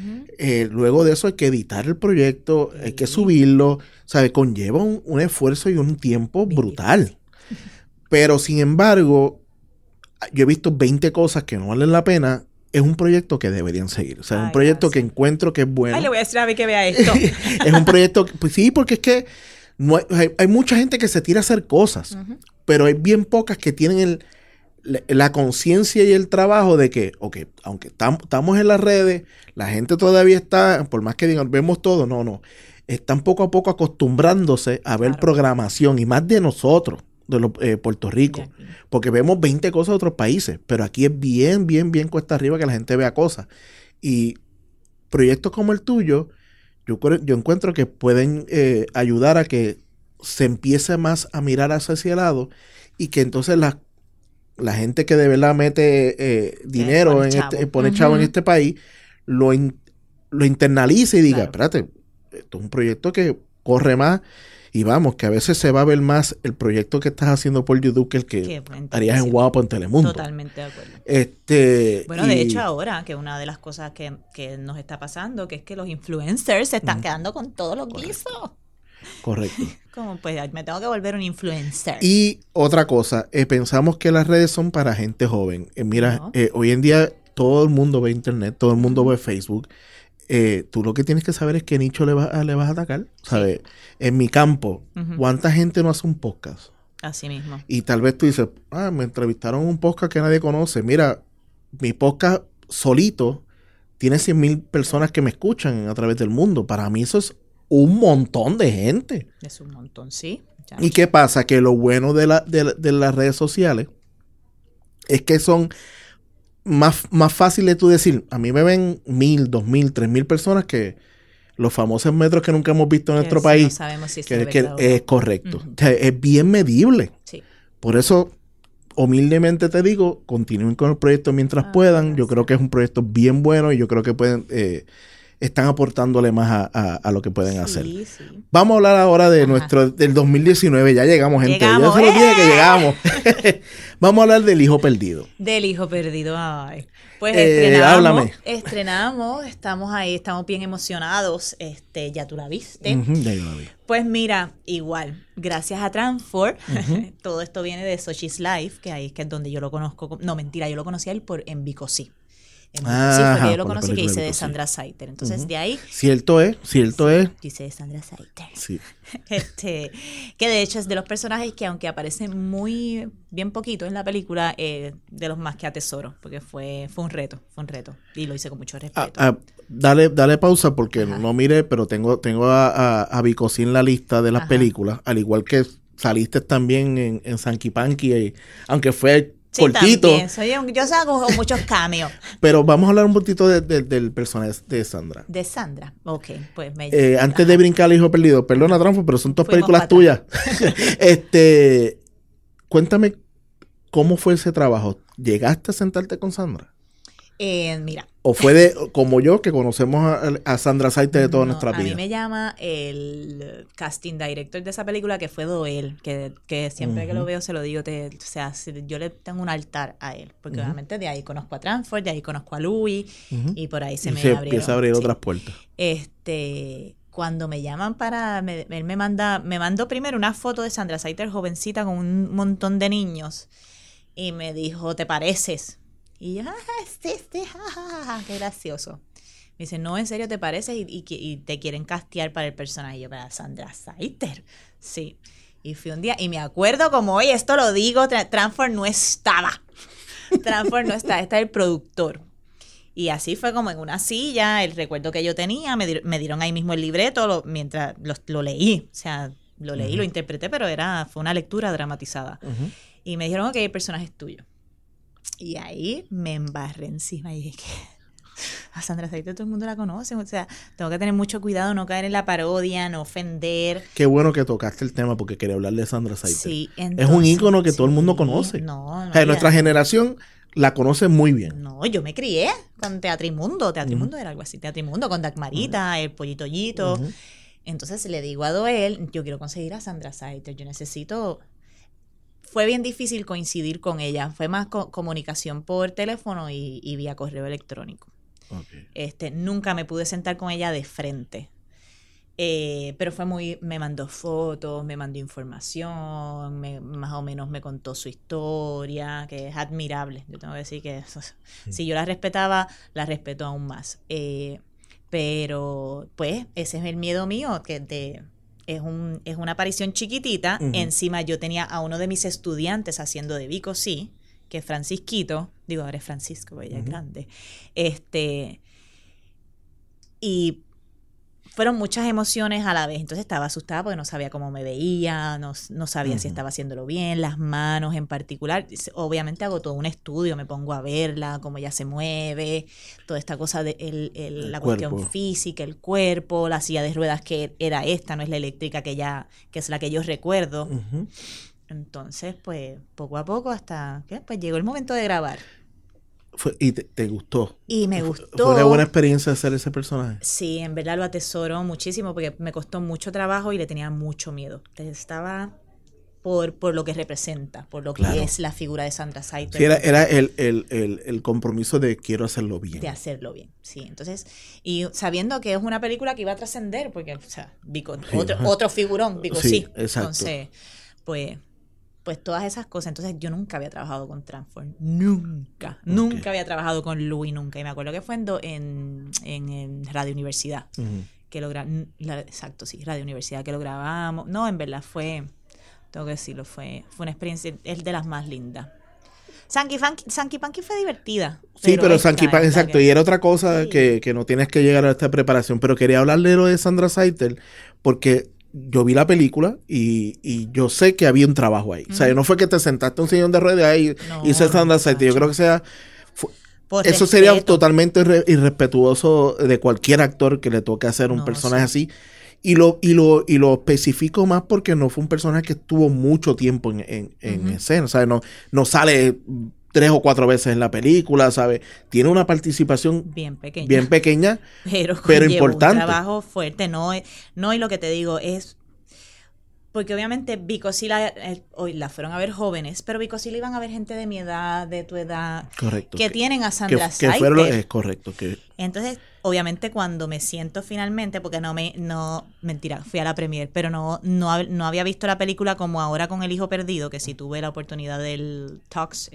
Luego de eso hay que editar el proyecto, hay que subirlo. ¿Sabe? Conlleva un esfuerzo y un tiempo brutal. Pero sin embargo, yo he visto 20 cosas que no valen la pena. Es un proyecto que deberían seguir. O sea, es un proyecto que encuentro que es bueno. Le voy a decir a Abby que vea esto. Es un proyecto, pues sí, porque es que no hay mucha gente que se tira a hacer cosas, pero hay bien pocas que tienen la conciencia y el trabajo de que, aunque estamos en las redes, la gente todavía está, por más que digan, vemos todo, no. Están poco a poco acostumbrándose a ver programación, y más de nosotros, de Puerto Rico, porque vemos 20 cosas de otros países, pero aquí es bien cuesta arriba que la gente vea cosas. Y proyectos como el tuyo, yo encuentro que pueden ayudar a que se empiece más a mirar hacia ese lado y que entonces la gente que de verdad mete dinero, pone chavo en este país, lo internalice y diga, espérate, esto es un proyecto que corre más. Y vamos, que a veces se va a ver más el proyecto que estás haciendo por YouTube que el que harías en Guapo en Telemundo. Totalmente de acuerdo. Bueno, de hecho ahora, que una de las cosas que nos está pasando, que es que los influencers se están quedando con todos los guisos. Correcto. Como pues me tengo que volver un influencer. Y otra cosa, pensamos que las redes son para gente joven. Hoy en día todo el mundo ve internet, todo el mundo ve Facebook. Tú lo que tienes que saber es qué nicho le vas a atacar. ¿Sabes? En mi campo, ¿cuánta gente no hace un podcast? Así mismo. Y tal vez tú dices, me entrevistaron en un podcast que nadie conoce. Mira, mi podcast solito tiene 100,000 personas que me escuchan a través del mundo. Para mí eso es un montón de gente. Es un montón, sí. Ya. ¿Y qué pasa? Que lo bueno de las redes sociales es que son más fácil de tú decir, a mí me ven 1,000, 2,000, 3,000 personas que los famosos metros que nunca hemos visto en nuestro país. No sabemos si es correcto. O sea, es bien medible. Sí. Por eso, humildemente te digo, continúen con el proyecto mientras puedan. Yo creo que es un proyecto bien bueno y yo creo que pueden están aportándole más a lo que pueden hacer. Sí. Vamos a hablar ahora de del 2019. Ya llegamos, gente. Yo se lo dije que llegamos. Vamos a hablar del Hijo Perdido. Del Hijo Perdido, ay. Pues estrenamos, estamos ahí, estamos bien emocionados. Ya tú la viste. Ya yo la vi. Pues mira, igual, gracias a Transfor, todo esto viene de Sochi's Life, que ahí es que es donde yo lo conozco. No, mentira, yo lo conocí a él en Vico Sí. En Vico Sí fue que yo lo conocí, que hice de Sandra Saiter. Entonces, de ahí... Cierto es. Hice de Sandra Saiter. Sí. Que de hecho es de los personajes que, aunque aparecen bien poquito en la película, de los más que atesoro, porque fue un reto, y lo hice con mucho respeto. Dale pausa porque no mire, pero tengo a Vico Sí en la lista de las películas, al igual que saliste también en Sanky Panky, aunque fue sí, cortito. También. Yo hago muchos cameos. Pero vamos a hablar un poquito del personaje de Sandra. De Sandra, ok. Pues antes de brincar al Hijo Perdido, perdona, Transfor, pero son dos películas tuyas. Cuéntame, ¿cómo fue ese trabajo? ¿Llegaste a sentarte con Sandra? Mira. ¿O fue como yo, que conocemos a Sandra Saiter de toda nuestra vida? A mí me llama el casting director de esa película, que fue Doel, que siempre que lo veo se lo digo, yo le tengo un altar a él, porque obviamente de ahí conozco a Transfor, de ahí conozco a Louis, y por ahí se empieza a abrir otras puertas. Cuando me llaman él me mandó primero una foto de Sandra Saiter jovencita con un montón de niños, y me dijo, ¿te pareces? Y yo, sí, qué gracioso. Me dice, no, en serio, ¿te pareces? Y te quieren castear para el personaje. Y yo, para Sandra Saiter. Sí. Y fui un día, y me acuerdo como hoy, esto lo digo, Transfor no estaba. Está el productor. Y así fue como en una silla, el recuerdo que yo tenía, me dieron ahí mismo el libreto mientras lo leí. O sea, lo leí, lo interpreté, pero fue una lectura dramatizada. Y me dijeron, ok, el personaje es tuyo. Y ahí me embarré encima y dije que a Sandra Saiter todo el mundo la conoce, o sea, tengo que tener mucho cuidado, no caer en la parodia, no ofender. Qué bueno que tocaste el tema porque quería hablar de Sandra Saiter. Sí, entonces, es un ícono que todo el mundo conoce. O sea, nuestra generación la conoce muy bien. No, yo me crié con Teatrimundo. Teatrimundo era algo así, Teatrimundo con Dagmarita, el Pollito Yollito. Entonces le digo a Doel, yo quiero conseguir a Sandra Saiter, yo necesito... Fue bien difícil coincidir con ella. Fue más comunicación por teléfono y vía correo electrónico. Okay. Nunca me pude sentar con ella de frente. Pero me mandó fotos, me mandó información, más o menos me contó su historia, que es admirable. Yo tengo que decir que si yo la respetaba, la respeto aún más. Pero, pues, ese es el miedo mío, que es una aparición chiquitita. Encima yo tenía a uno de mis estudiantes haciendo de Vico Sí, que es Francisquito, digo, ahora es Francisco, ella es grande. Y fueron muchas emociones a la vez. Entonces estaba asustada porque no sabía cómo me veía, no sabía si estaba haciéndolo bien, las manos en particular. Obviamente hago todo un estudio, me pongo a verla, cómo ella se mueve, toda esta cosa de la cuestión física, el cuerpo, la silla de ruedas que era esta, no es la eléctrica que es la que yo recuerdo. Entonces, pues, poco a poco hasta que pues llegó el momento de grabar. ¿Y te gustó? Y me gustó. ¿Fue una buena experiencia hacer ese personaje? Sí, en verdad lo atesoro muchísimo porque me costó mucho trabajo y le tenía mucho miedo. Estaba por lo que representa, por lo que es la figura de Sandra Saiter. Sí, era el compromiso de quiero hacerlo bien. De hacerlo bien, sí. Entonces, y sabiendo que es una película que iba a trascender, porque, o sea, otro figurón, Vico Sí. Exacto. Entonces, pues todas esas cosas. Entonces yo nunca había trabajado con Transfor, nunca había trabajado con Louis, nunca. Y me acuerdo que fue en Radio Universidad que exacto, sí, Radio Universidad que lo grabamos. No, en verdad tengo que decirlo, fue una experiencia, es de las más lindas. Sanky Panky fue divertida. Sí, pero Sanky Panky, exacto, y era otra cosa que no tienes que llegar a esta preparación, pero quería hablarle de lo de Sandra Saiter porque yo vi la película y yo sé que había un trabajo ahí. O sea, no fue que te sentaste en un sillón de ruedas y hice Sandra Saiter. Yo creo que eso sería totalmente irrespetuoso de cualquier actor que le toque hacer un personaje así. Y lo especifico más porque no fue un personaje que estuvo mucho tiempo en escena. O sea, no sale 3 o 4 veces en la película, ¿sabes? Tiene una participación bien pequeña, pero importante. Un trabajo fuerte, no, y lo que te digo es, porque obviamente Vico sí hoy la fueron a ver jóvenes, pero Vico sí la iban a ver gente de mi edad, de tu edad, correcto, que tienen a Sandra Saiter. Es correcto. Entonces, obviamente cuando me siento finalmente, porque mentira, fui a la premiere, pero no había visto la película como ahora con El Hijo Perdido, que sí tuve la oportunidad del Talks.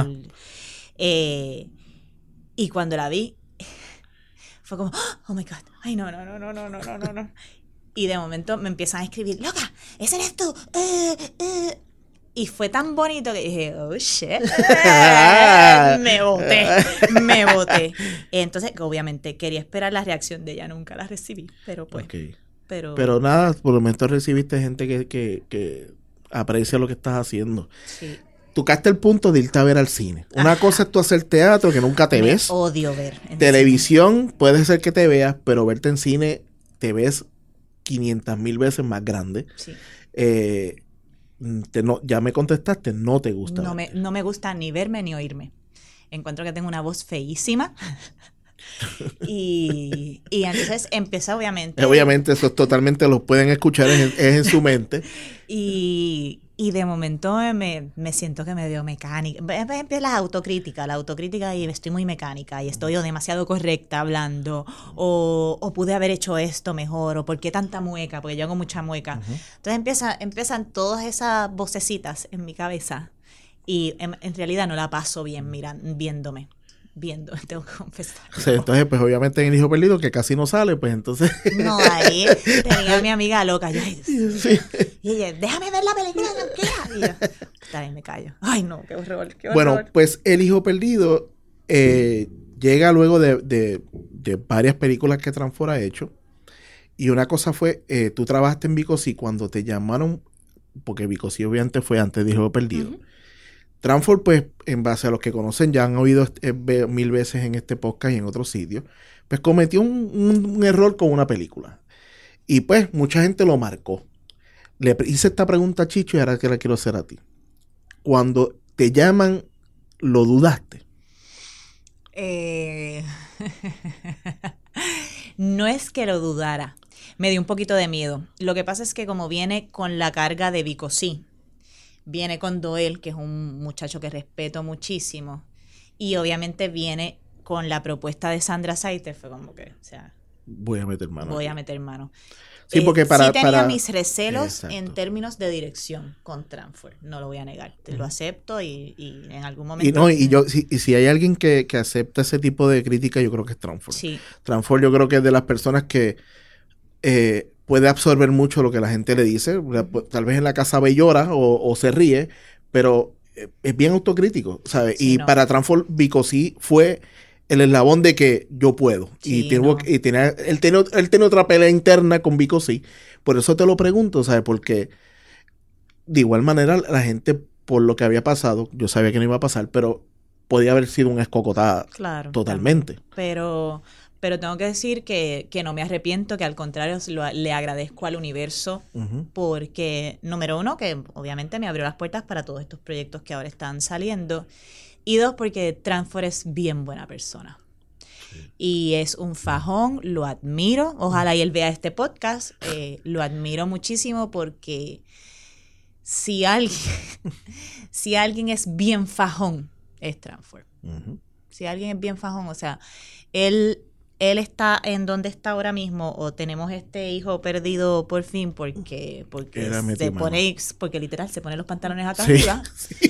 Y cuando la vi, fue como, oh my God, ay no. Y de momento me empiezan a escribir, loca, ese eres tú. Y fue tan bonito que dije, oh shit, me boté. Entonces, obviamente, quería esperar la reacción de ella, nunca la recibí, pero pues. Okay. Pero nada, por lo menos recibiste gente que aprecia lo que estás haciendo. Sí. Tocaste el punto de irte a ver al cine. Una cosa es tú hacer teatro, que nunca te ves. Odio ver. Televisión, puede ser que te veas, pero verte en cine, te ves 500,000 veces más grande. Sí. Ya me contestaste, no te gusta. No me gusta ni verme ni oírme. Encuentro que tengo una voz feísima. y entonces empieza obviamente. Obviamente eso totalmente lo pueden escuchar, es en su mente. Y de momento me siento que me dio mecánica. Empieza la autocrítica y estoy muy mecánica y estoy demasiado correcta hablando o pude haber hecho esto mejor o por qué tanta mueca, porque yo hago mucha mueca. Uh-huh. Entonces empiezan todas esas vocecitas en mi cabeza y en realidad no la paso bien viéndome. Tengo que confesar. Sí, entonces, pues obviamente en El Hijo Perdido, que casi no sale, pues entonces. No, ahí tenía a mi amiga loca. Yo, sí. Y ella, déjame ver la película, y yo, está bien, me callo. Ay, no, qué horror. Bueno, pues El Hijo Perdido llega luego de varias películas que Transfor ha hecho. Y una cosa fue, tú trabajaste en Vicosí cuando te llamaron, porque Vicosí obviamente fue antes de El Hijo Perdido. Uh-huh. Transfor, pues, en base a los que conocen, ya han oído 1000 veces en este podcast y en otros sitios, pues cometió un error con una película. Y pues, mucha gente lo marcó. Le hice esta pregunta a Chicho y ahora que la quiero hacer a ti. Cuando te llaman, ¿lo dudaste? No es que lo dudara. Me dio un poquito de miedo. Lo que pasa es que como viene con la carga de Vicosí, viene con Doel, que es un muchacho que respeto muchísimo, y obviamente viene con la propuesta de Sandra Saiter, fue como que, o sea, voy a meter mano. Sí, porque sí tenía mis recelos. Exacto. En términos de dirección con Transfor, no lo voy a negar, lo acepto y en algún momento. Y si hay alguien que acepta ese tipo de crítica, yo creo que es Transfor. Sí. Transfor yo creo que es de las personas que puede absorber mucho lo que la gente le dice. Tal vez en la casa ve y llora o se ríe, pero es bien autocrítico, ¿sabes? Sí, y para Transfor, Vicosí fue el eslabón de que yo puedo. Sí, él tiene otra pelea interna con Vicosí. Por eso te lo pregunto, ¿sabes? Porque de igual manera la gente, por lo que había pasado, yo sabía que no iba a pasar, pero podía haber sido una escocotada. Claro, totalmente. También. Pero tengo que decir que no me arrepiento, que al contrario le agradezco al universo, uh-huh, porque, número uno, que obviamente me abrió las puertas para todos estos proyectos que ahora están saliendo, y dos, porque Transfor es bien buena persona. Sí. Y es un fajón, lo admiro, ojalá y él vea este podcast, lo admiro muchísimo porque si alguien es bien fajón, es Transfor. Uh-huh. Si alguien es bien fajón, o sea, él está en donde está ahora mismo, o tenemos este hijo perdido por fin porque porque literal se pone los pantalones acá arriba, sí.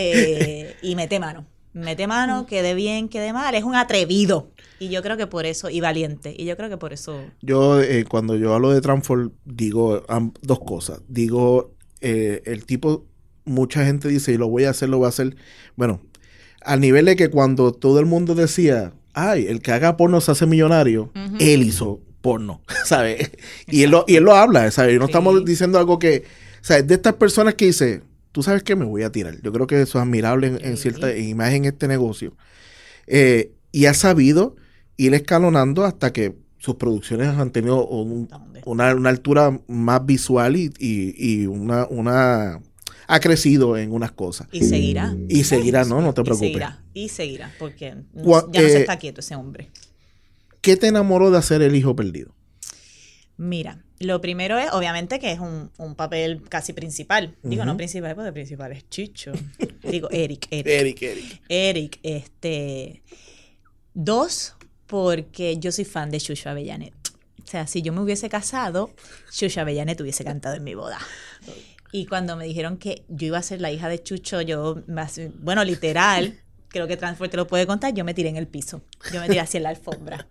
Y mete mano, quede bien, quede mal, es un atrevido, y yo creo que por eso, y valiente, y yo creo que por eso. Yo cuando yo hablo de Transfor digo dos cosas, digo el tipo, mucha gente dice, y lo voy a hacer, bueno, al nivel de que cuando todo el mundo decía, ay, el que haga porno se hace millonario, uh-huh, él hizo porno, ¿sabes? Y él lo habla, ¿sabes? Y no estamos diciendo algo que, ¿sabes? De estas personas que dice, tú sabes que me voy a tirar. Yo creo que eso es admirable en cierta imagen en este negocio. Y ha sabido ir escalonando hasta que sus producciones han tenido una altura más visual y una ha crecido en unas cosas. Y seguirá. Y seguirá, no te preocupes. Y seguirá, porque ya no se está quieto ese hombre. ¿Qué te enamoró de hacer El Hijo Perdido? Mira, lo primero es, obviamente, que es un papel casi principal. Digo, no principal, porque principal es Chicho. Digo, Eric. Eric, 2, porque yo soy fan de Chucho Avellanet. O sea, si yo me hubiese casado, Chucho Avellanet hubiese cantado en mi boda. Y cuando me dijeron que yo iba a ser la hija de Chucho, bueno, literal, creo que Transform te lo puede contar, yo me tiré en el piso. Yo me tiré así en la alfombra.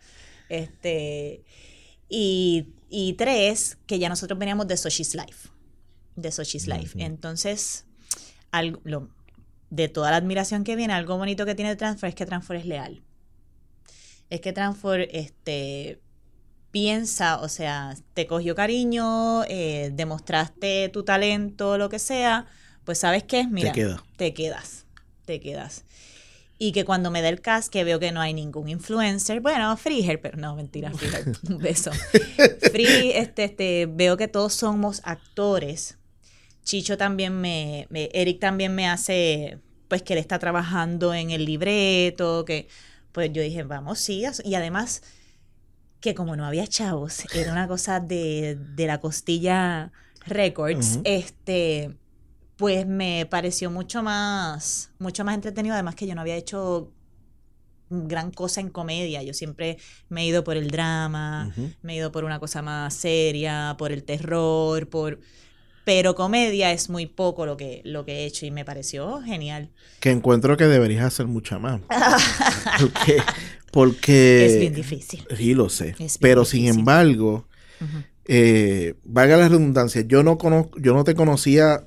Y 3, que ya nosotros veníamos de Sochi's Life. Entonces, de toda la admiración que viene, algo bonito que tiene Transform es que Transform es leal. Es que Transform piensa, o sea, te cogió cariño, demostraste tu talento, lo que sea, pues ¿sabes qué? Mira, te quedas. Y que cuando me da el cast, que veo que no hay ningún influencer, bueno, Freeher, pero no, mentira, Freeher, un beso. Veo que todos somos actores. Chicho también Eric también me hace, pues que él está trabajando en el libreto, que pues yo dije, vamos, sí, y además que como no había chavos, era una cosa de la Costilla Records, pues me pareció mucho más entretenido, además que yo no había hecho gran cosa en comedia, yo siempre me he ido por el drama, me he ido por una cosa más seria, por el terror, pero comedia es muy poco lo que he hecho y me pareció genial. Que encuentro que deberías hacer mucha más. Porque es bien difícil. Sí, lo sé. Pero sin embargo, valga la redundancia, yo no te conocía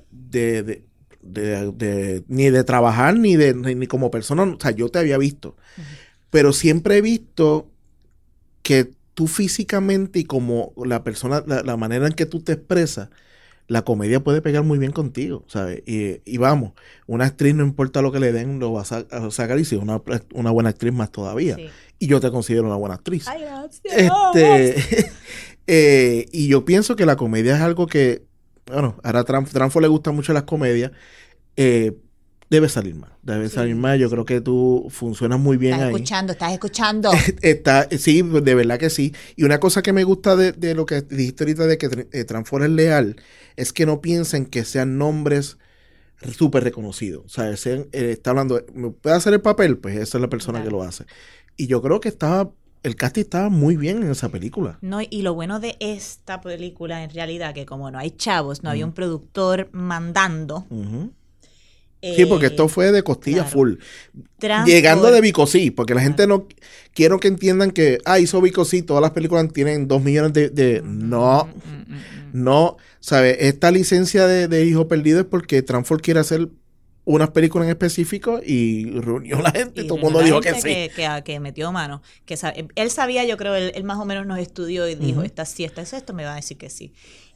ni de trabajar ni como persona, o sea, yo te había visto. Pero siempre he visto que tú físicamente y como la persona, la manera en que tú te expresas, la comedia puede pegar muy bien contigo, ¿sabes? Y vamos, una actriz no importa lo que le den, lo va a sacar y si es una buena actriz más todavía. Sí. Y yo te considero una buena actriz. Ay, gracias. Y yo pienso que la comedia es algo que, bueno, ahora a Transfo le gustan mucho las comedias, debe salir más. Yo creo que tú funcionas muy bien ahí. Estás escuchando. Sí, de verdad que sí. Y una cosa que me gusta de lo que dijiste ahorita de que Transfor es leal, es que no piensen que sean nombres súper reconocidos. O sea, está hablando, ¿me puede hacer el papel? Pues esa es la persona que lo hace. Y yo creo que el casting estaba muy bien en esa película. No, y lo bueno de esta película, en realidad, que como no hay chavos, no había un productor mandando. Sí, porque esto fue de costilla full. Llegando de Vicosí, porque la gente no... Quiero que entiendan que, hizo Vicosí, todas las películas tienen 2 millones de... No, ¿sabes? Esta licencia de Hijo Perdido es porque Transfor quiere hacer unas películas en específico y reunió a la gente y todo el mundo dijo que sí. Que metió mano. Él sabía, yo creo, él más o menos nos estudió y dijo, esta es esto, me va a decir que sí.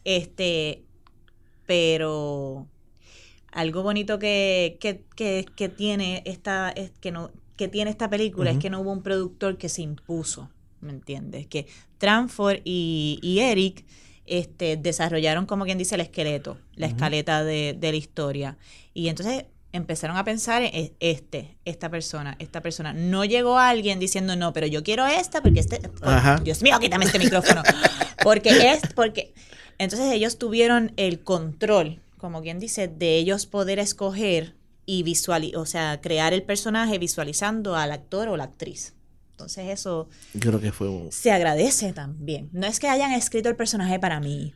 Pero... Algo bonito que tiene tiene esta película es que no hubo un productor que se impuso, ¿me entiendes? Que Transfor y Eric desarrollaron, como quien dice, el esqueleto, la escaleta de la historia. Y entonces empezaron a pensar en esta persona. No llegó alguien diciendo, no, pero yo quiero esta porque Dios mío, quítame este micrófono. Porque entonces ellos tuvieron el control, como quien dice, de ellos poder escoger y crear el personaje visualizando al actor o la actriz. Entonces eso yo creo que se agradece también. No es que hayan escrito el personaje para mí,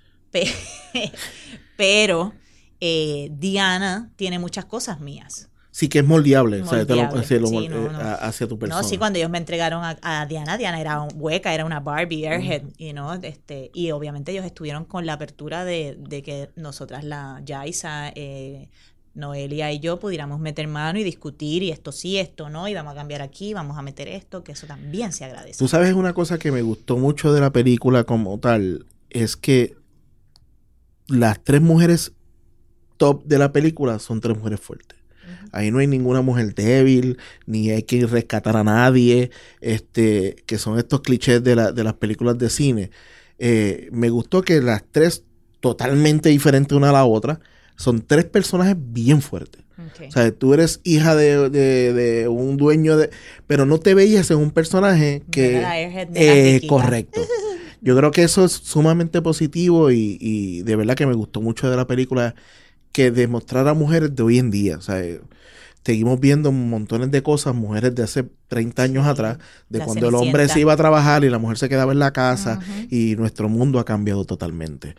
pero Diana tiene muchas cosas mías. Sí, que es moldeable. Hacia tu persona. No, sí, cuando ellos me entregaron a Diana era hueca, era una Barbie Airhead, y obviamente ellos estuvieron con la apertura de que nosotras, la Yaisa, Noelia y yo pudiéramos meter mano y discutir, y esto sí, esto no, y vamos a cambiar aquí, vamos a meter esto, que eso también se agradece. Tú sabes una cosa que me gustó mucho de la película como tal, es que las 3 mujeres top de la película son 3 mujeres fuertes. Ahí no hay ninguna mujer débil, ni hay que rescatar a nadie, que son estos clichés de las películas de cine. Me gustó que las 3, totalmente diferentes una a la otra, son 3 personajes bien fuertes. Okay. O sea, tú eres hija de un dueño de... Pero no te veías en un personaje que... correcto. Yo creo que eso es sumamente positivo y de verdad que me gustó mucho de la película que demostrara mujeres de hoy en día. O sea, seguimos viendo montones de cosas, mujeres de hace 30 años atrás, de la cuando el Cenicienta. hombre se iba a trabajar y la mujer se quedaba en la casa y nuestro mundo ha cambiado totalmente.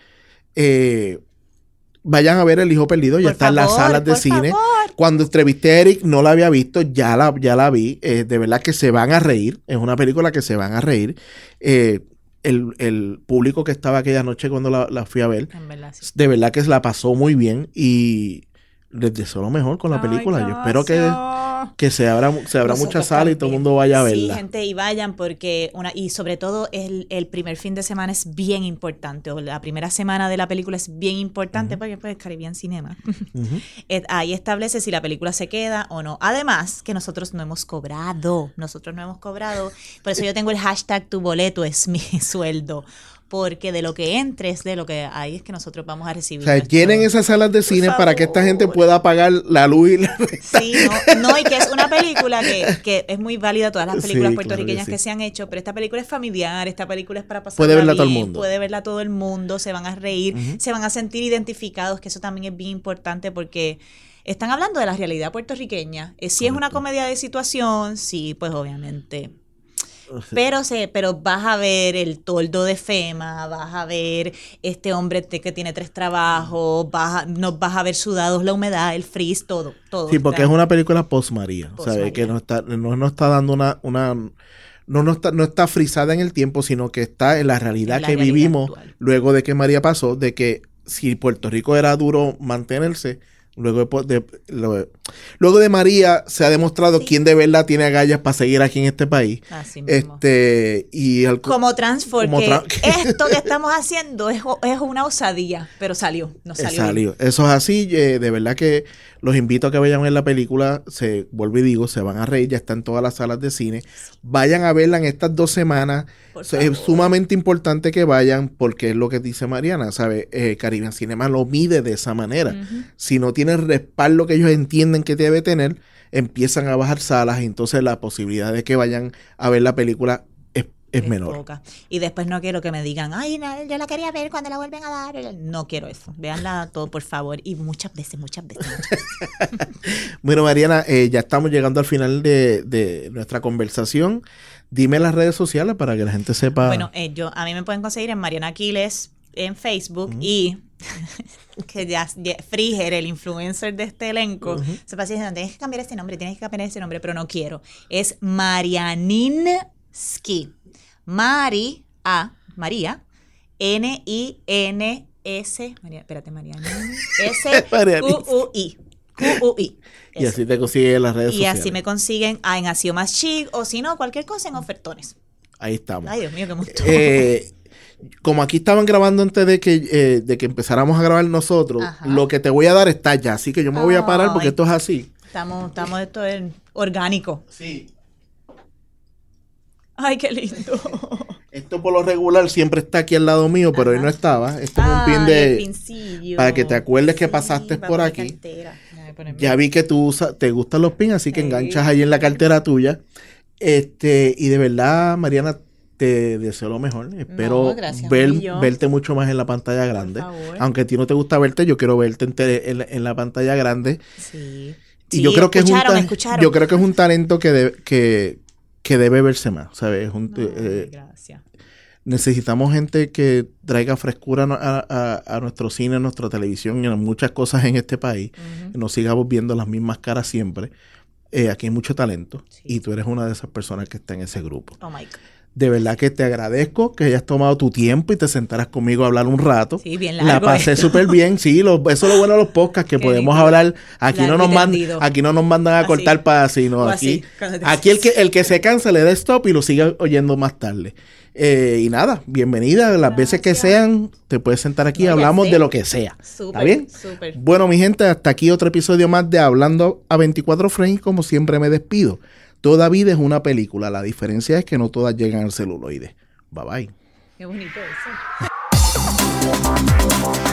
Vayan a ver El Hijo Perdido, ya está en las salas de cine. Favor. Cuando entrevisté a Eric no la había visto, ya la vi. De verdad que se van a reír, es una película que se van a reír. El público que estaba aquella noche cuando la fui a ver, En verdad, sí. de verdad que se la pasó muy bien y les deseo lo mejor con la película. Yo espero que se abra mucha sala y todo el mundo vaya a verla. Sí, gente, y vayan porque y sobre todo el primer fin de semana es bien importante, o la primera semana de la película es bien importante porque pues Caribbean Cinema. Ahí establece si la película se queda o no. Además, que nosotros no hemos cobrado, por eso yo tengo el hashtag tu boleto es mi sueldo. Porque de lo que entres, de lo que hay es que nosotros vamos a recibir. O sea, llenen esas salas de cine para que esta gente pueda pagar la luz y la renta. Sí, no, y que es una película que es muy válida, todas las películas puertorriqueñas que se han hecho, pero esta película es familiar, esta película es para pasar puede verla bien, todo el mundo. puede verla todo el mundo, se van a reír, se van a sentir identificados, que eso también es bien importante porque están hablando de la realidad puertorriqueña. Si es una comedia de situación, sí, pues obviamente... Pero vas a ver el toldo de FEMA, vas a ver este hombre que tiene 3 trabajos, nos vas a ver sudados, la humedad, el freeze, todo. Sí, porque es una película post-María, ¿sabes? Que no está dando no está frisada en el tiempo, sino que está en la realidad que vivimos actual. Luego de que María pasó, de que si Puerto Rico era duro mantenerse, luego de María se ha demostrado quién de verdad tiene agallas para seguir aquí en este país. Así mismo. Como Transfor, esto que estamos haciendo es una osadía, pero salió. Eso es así, de verdad que los invito a que vayan a ver la película, vuelvo y digo, se van a reír, ya está en todas las salas de cine. Vayan a verla en estas 2 semanas. Es sumamente importante que vayan porque es lo que dice Mariana, ¿sabes? Caribbean Cinema lo mide de esa manera. Si no tiene el respaldo que ellos entienden que debe tener, empiezan a bajar salas y entonces la posibilidad de que vayan a ver la película es menor. Poca. Y después no quiero que me digan, ay, no, yo la quería ver cuando la vuelven a dar. No quiero eso. Véanla todo, por favor. Y muchas veces. Bueno, Mariana, ya estamos llegando al final de nuestra conversación. Dime las redes sociales para que la gente sepa. Bueno, a mí me pueden conseguir en Mariana Aquiles en Facebook y que ya Friger, el influencer de este elenco, se pasa diciendo, tienes que cambiar ese nombre, pero no quiero. Es Marianinsky. María, N-I-N-S, Marianinsky, S-Q-U-I. Y así te consiguen en las redes sociales. Y así me consiguen en Ha Sido Más Chic, o si no, cualquier cosa en Ofertones. Ahí estamos. Ay, Dios mío, qué monstruo. Como aquí estaban grabando antes de que empezáramos a grabar nosotros, lo que te voy a dar está ya, así que yo me voy a parar porque esto es así. Estamos esto es orgánico. Sí. Ay, qué lindo. Esto por lo regular siempre está aquí al lado mío, pero hoy no estaba. Esto es un pin de... pincillo. Para que te acuerdes que pasaste por aquí. Ya vi que te gustan los pins, así que enganchas ahí en la cartera tuya. Y de verdad, Mariana, te deseo lo mejor. Espero verte mucho más en la pantalla grande. Aunque a ti no te gusta verte, yo quiero verte en la pantalla grande. Sí. Y yo creo que es un talento que debe verse más, ¿sabes? Gracias. Necesitamos gente que traiga frescura a nuestro cine, a nuestra televisión y a muchas cosas en este país. No sigamos viendo las mismas caras siempre. Aquí hay mucho talento y tú eres una de esas personas que está en ese grupo. Oh my God. De verdad que te agradezco que hayas tomado tu tiempo y te sentaras conmigo a hablar un rato. Sí, bien largo. La pasé súper bien. Sí, eso es lo bueno de los podcasts, que podemos hablar. Aquí no nos mandan a cortar para así, no. Aquí el que se cansa le da stop y lo sigue oyendo más tarde. Y nada, bienvenida. Las veces que sean, te puedes sentar aquí y hablamos de lo que sea. ¿Está bien? Súper. Bueno, mi gente, hasta aquí otro episodio más de Hablando a 24 Frames. Como siempre me despido. Toda vida es una película. La diferencia es que no todas llegan al celuloide. Bye bye. Qué bonito eso.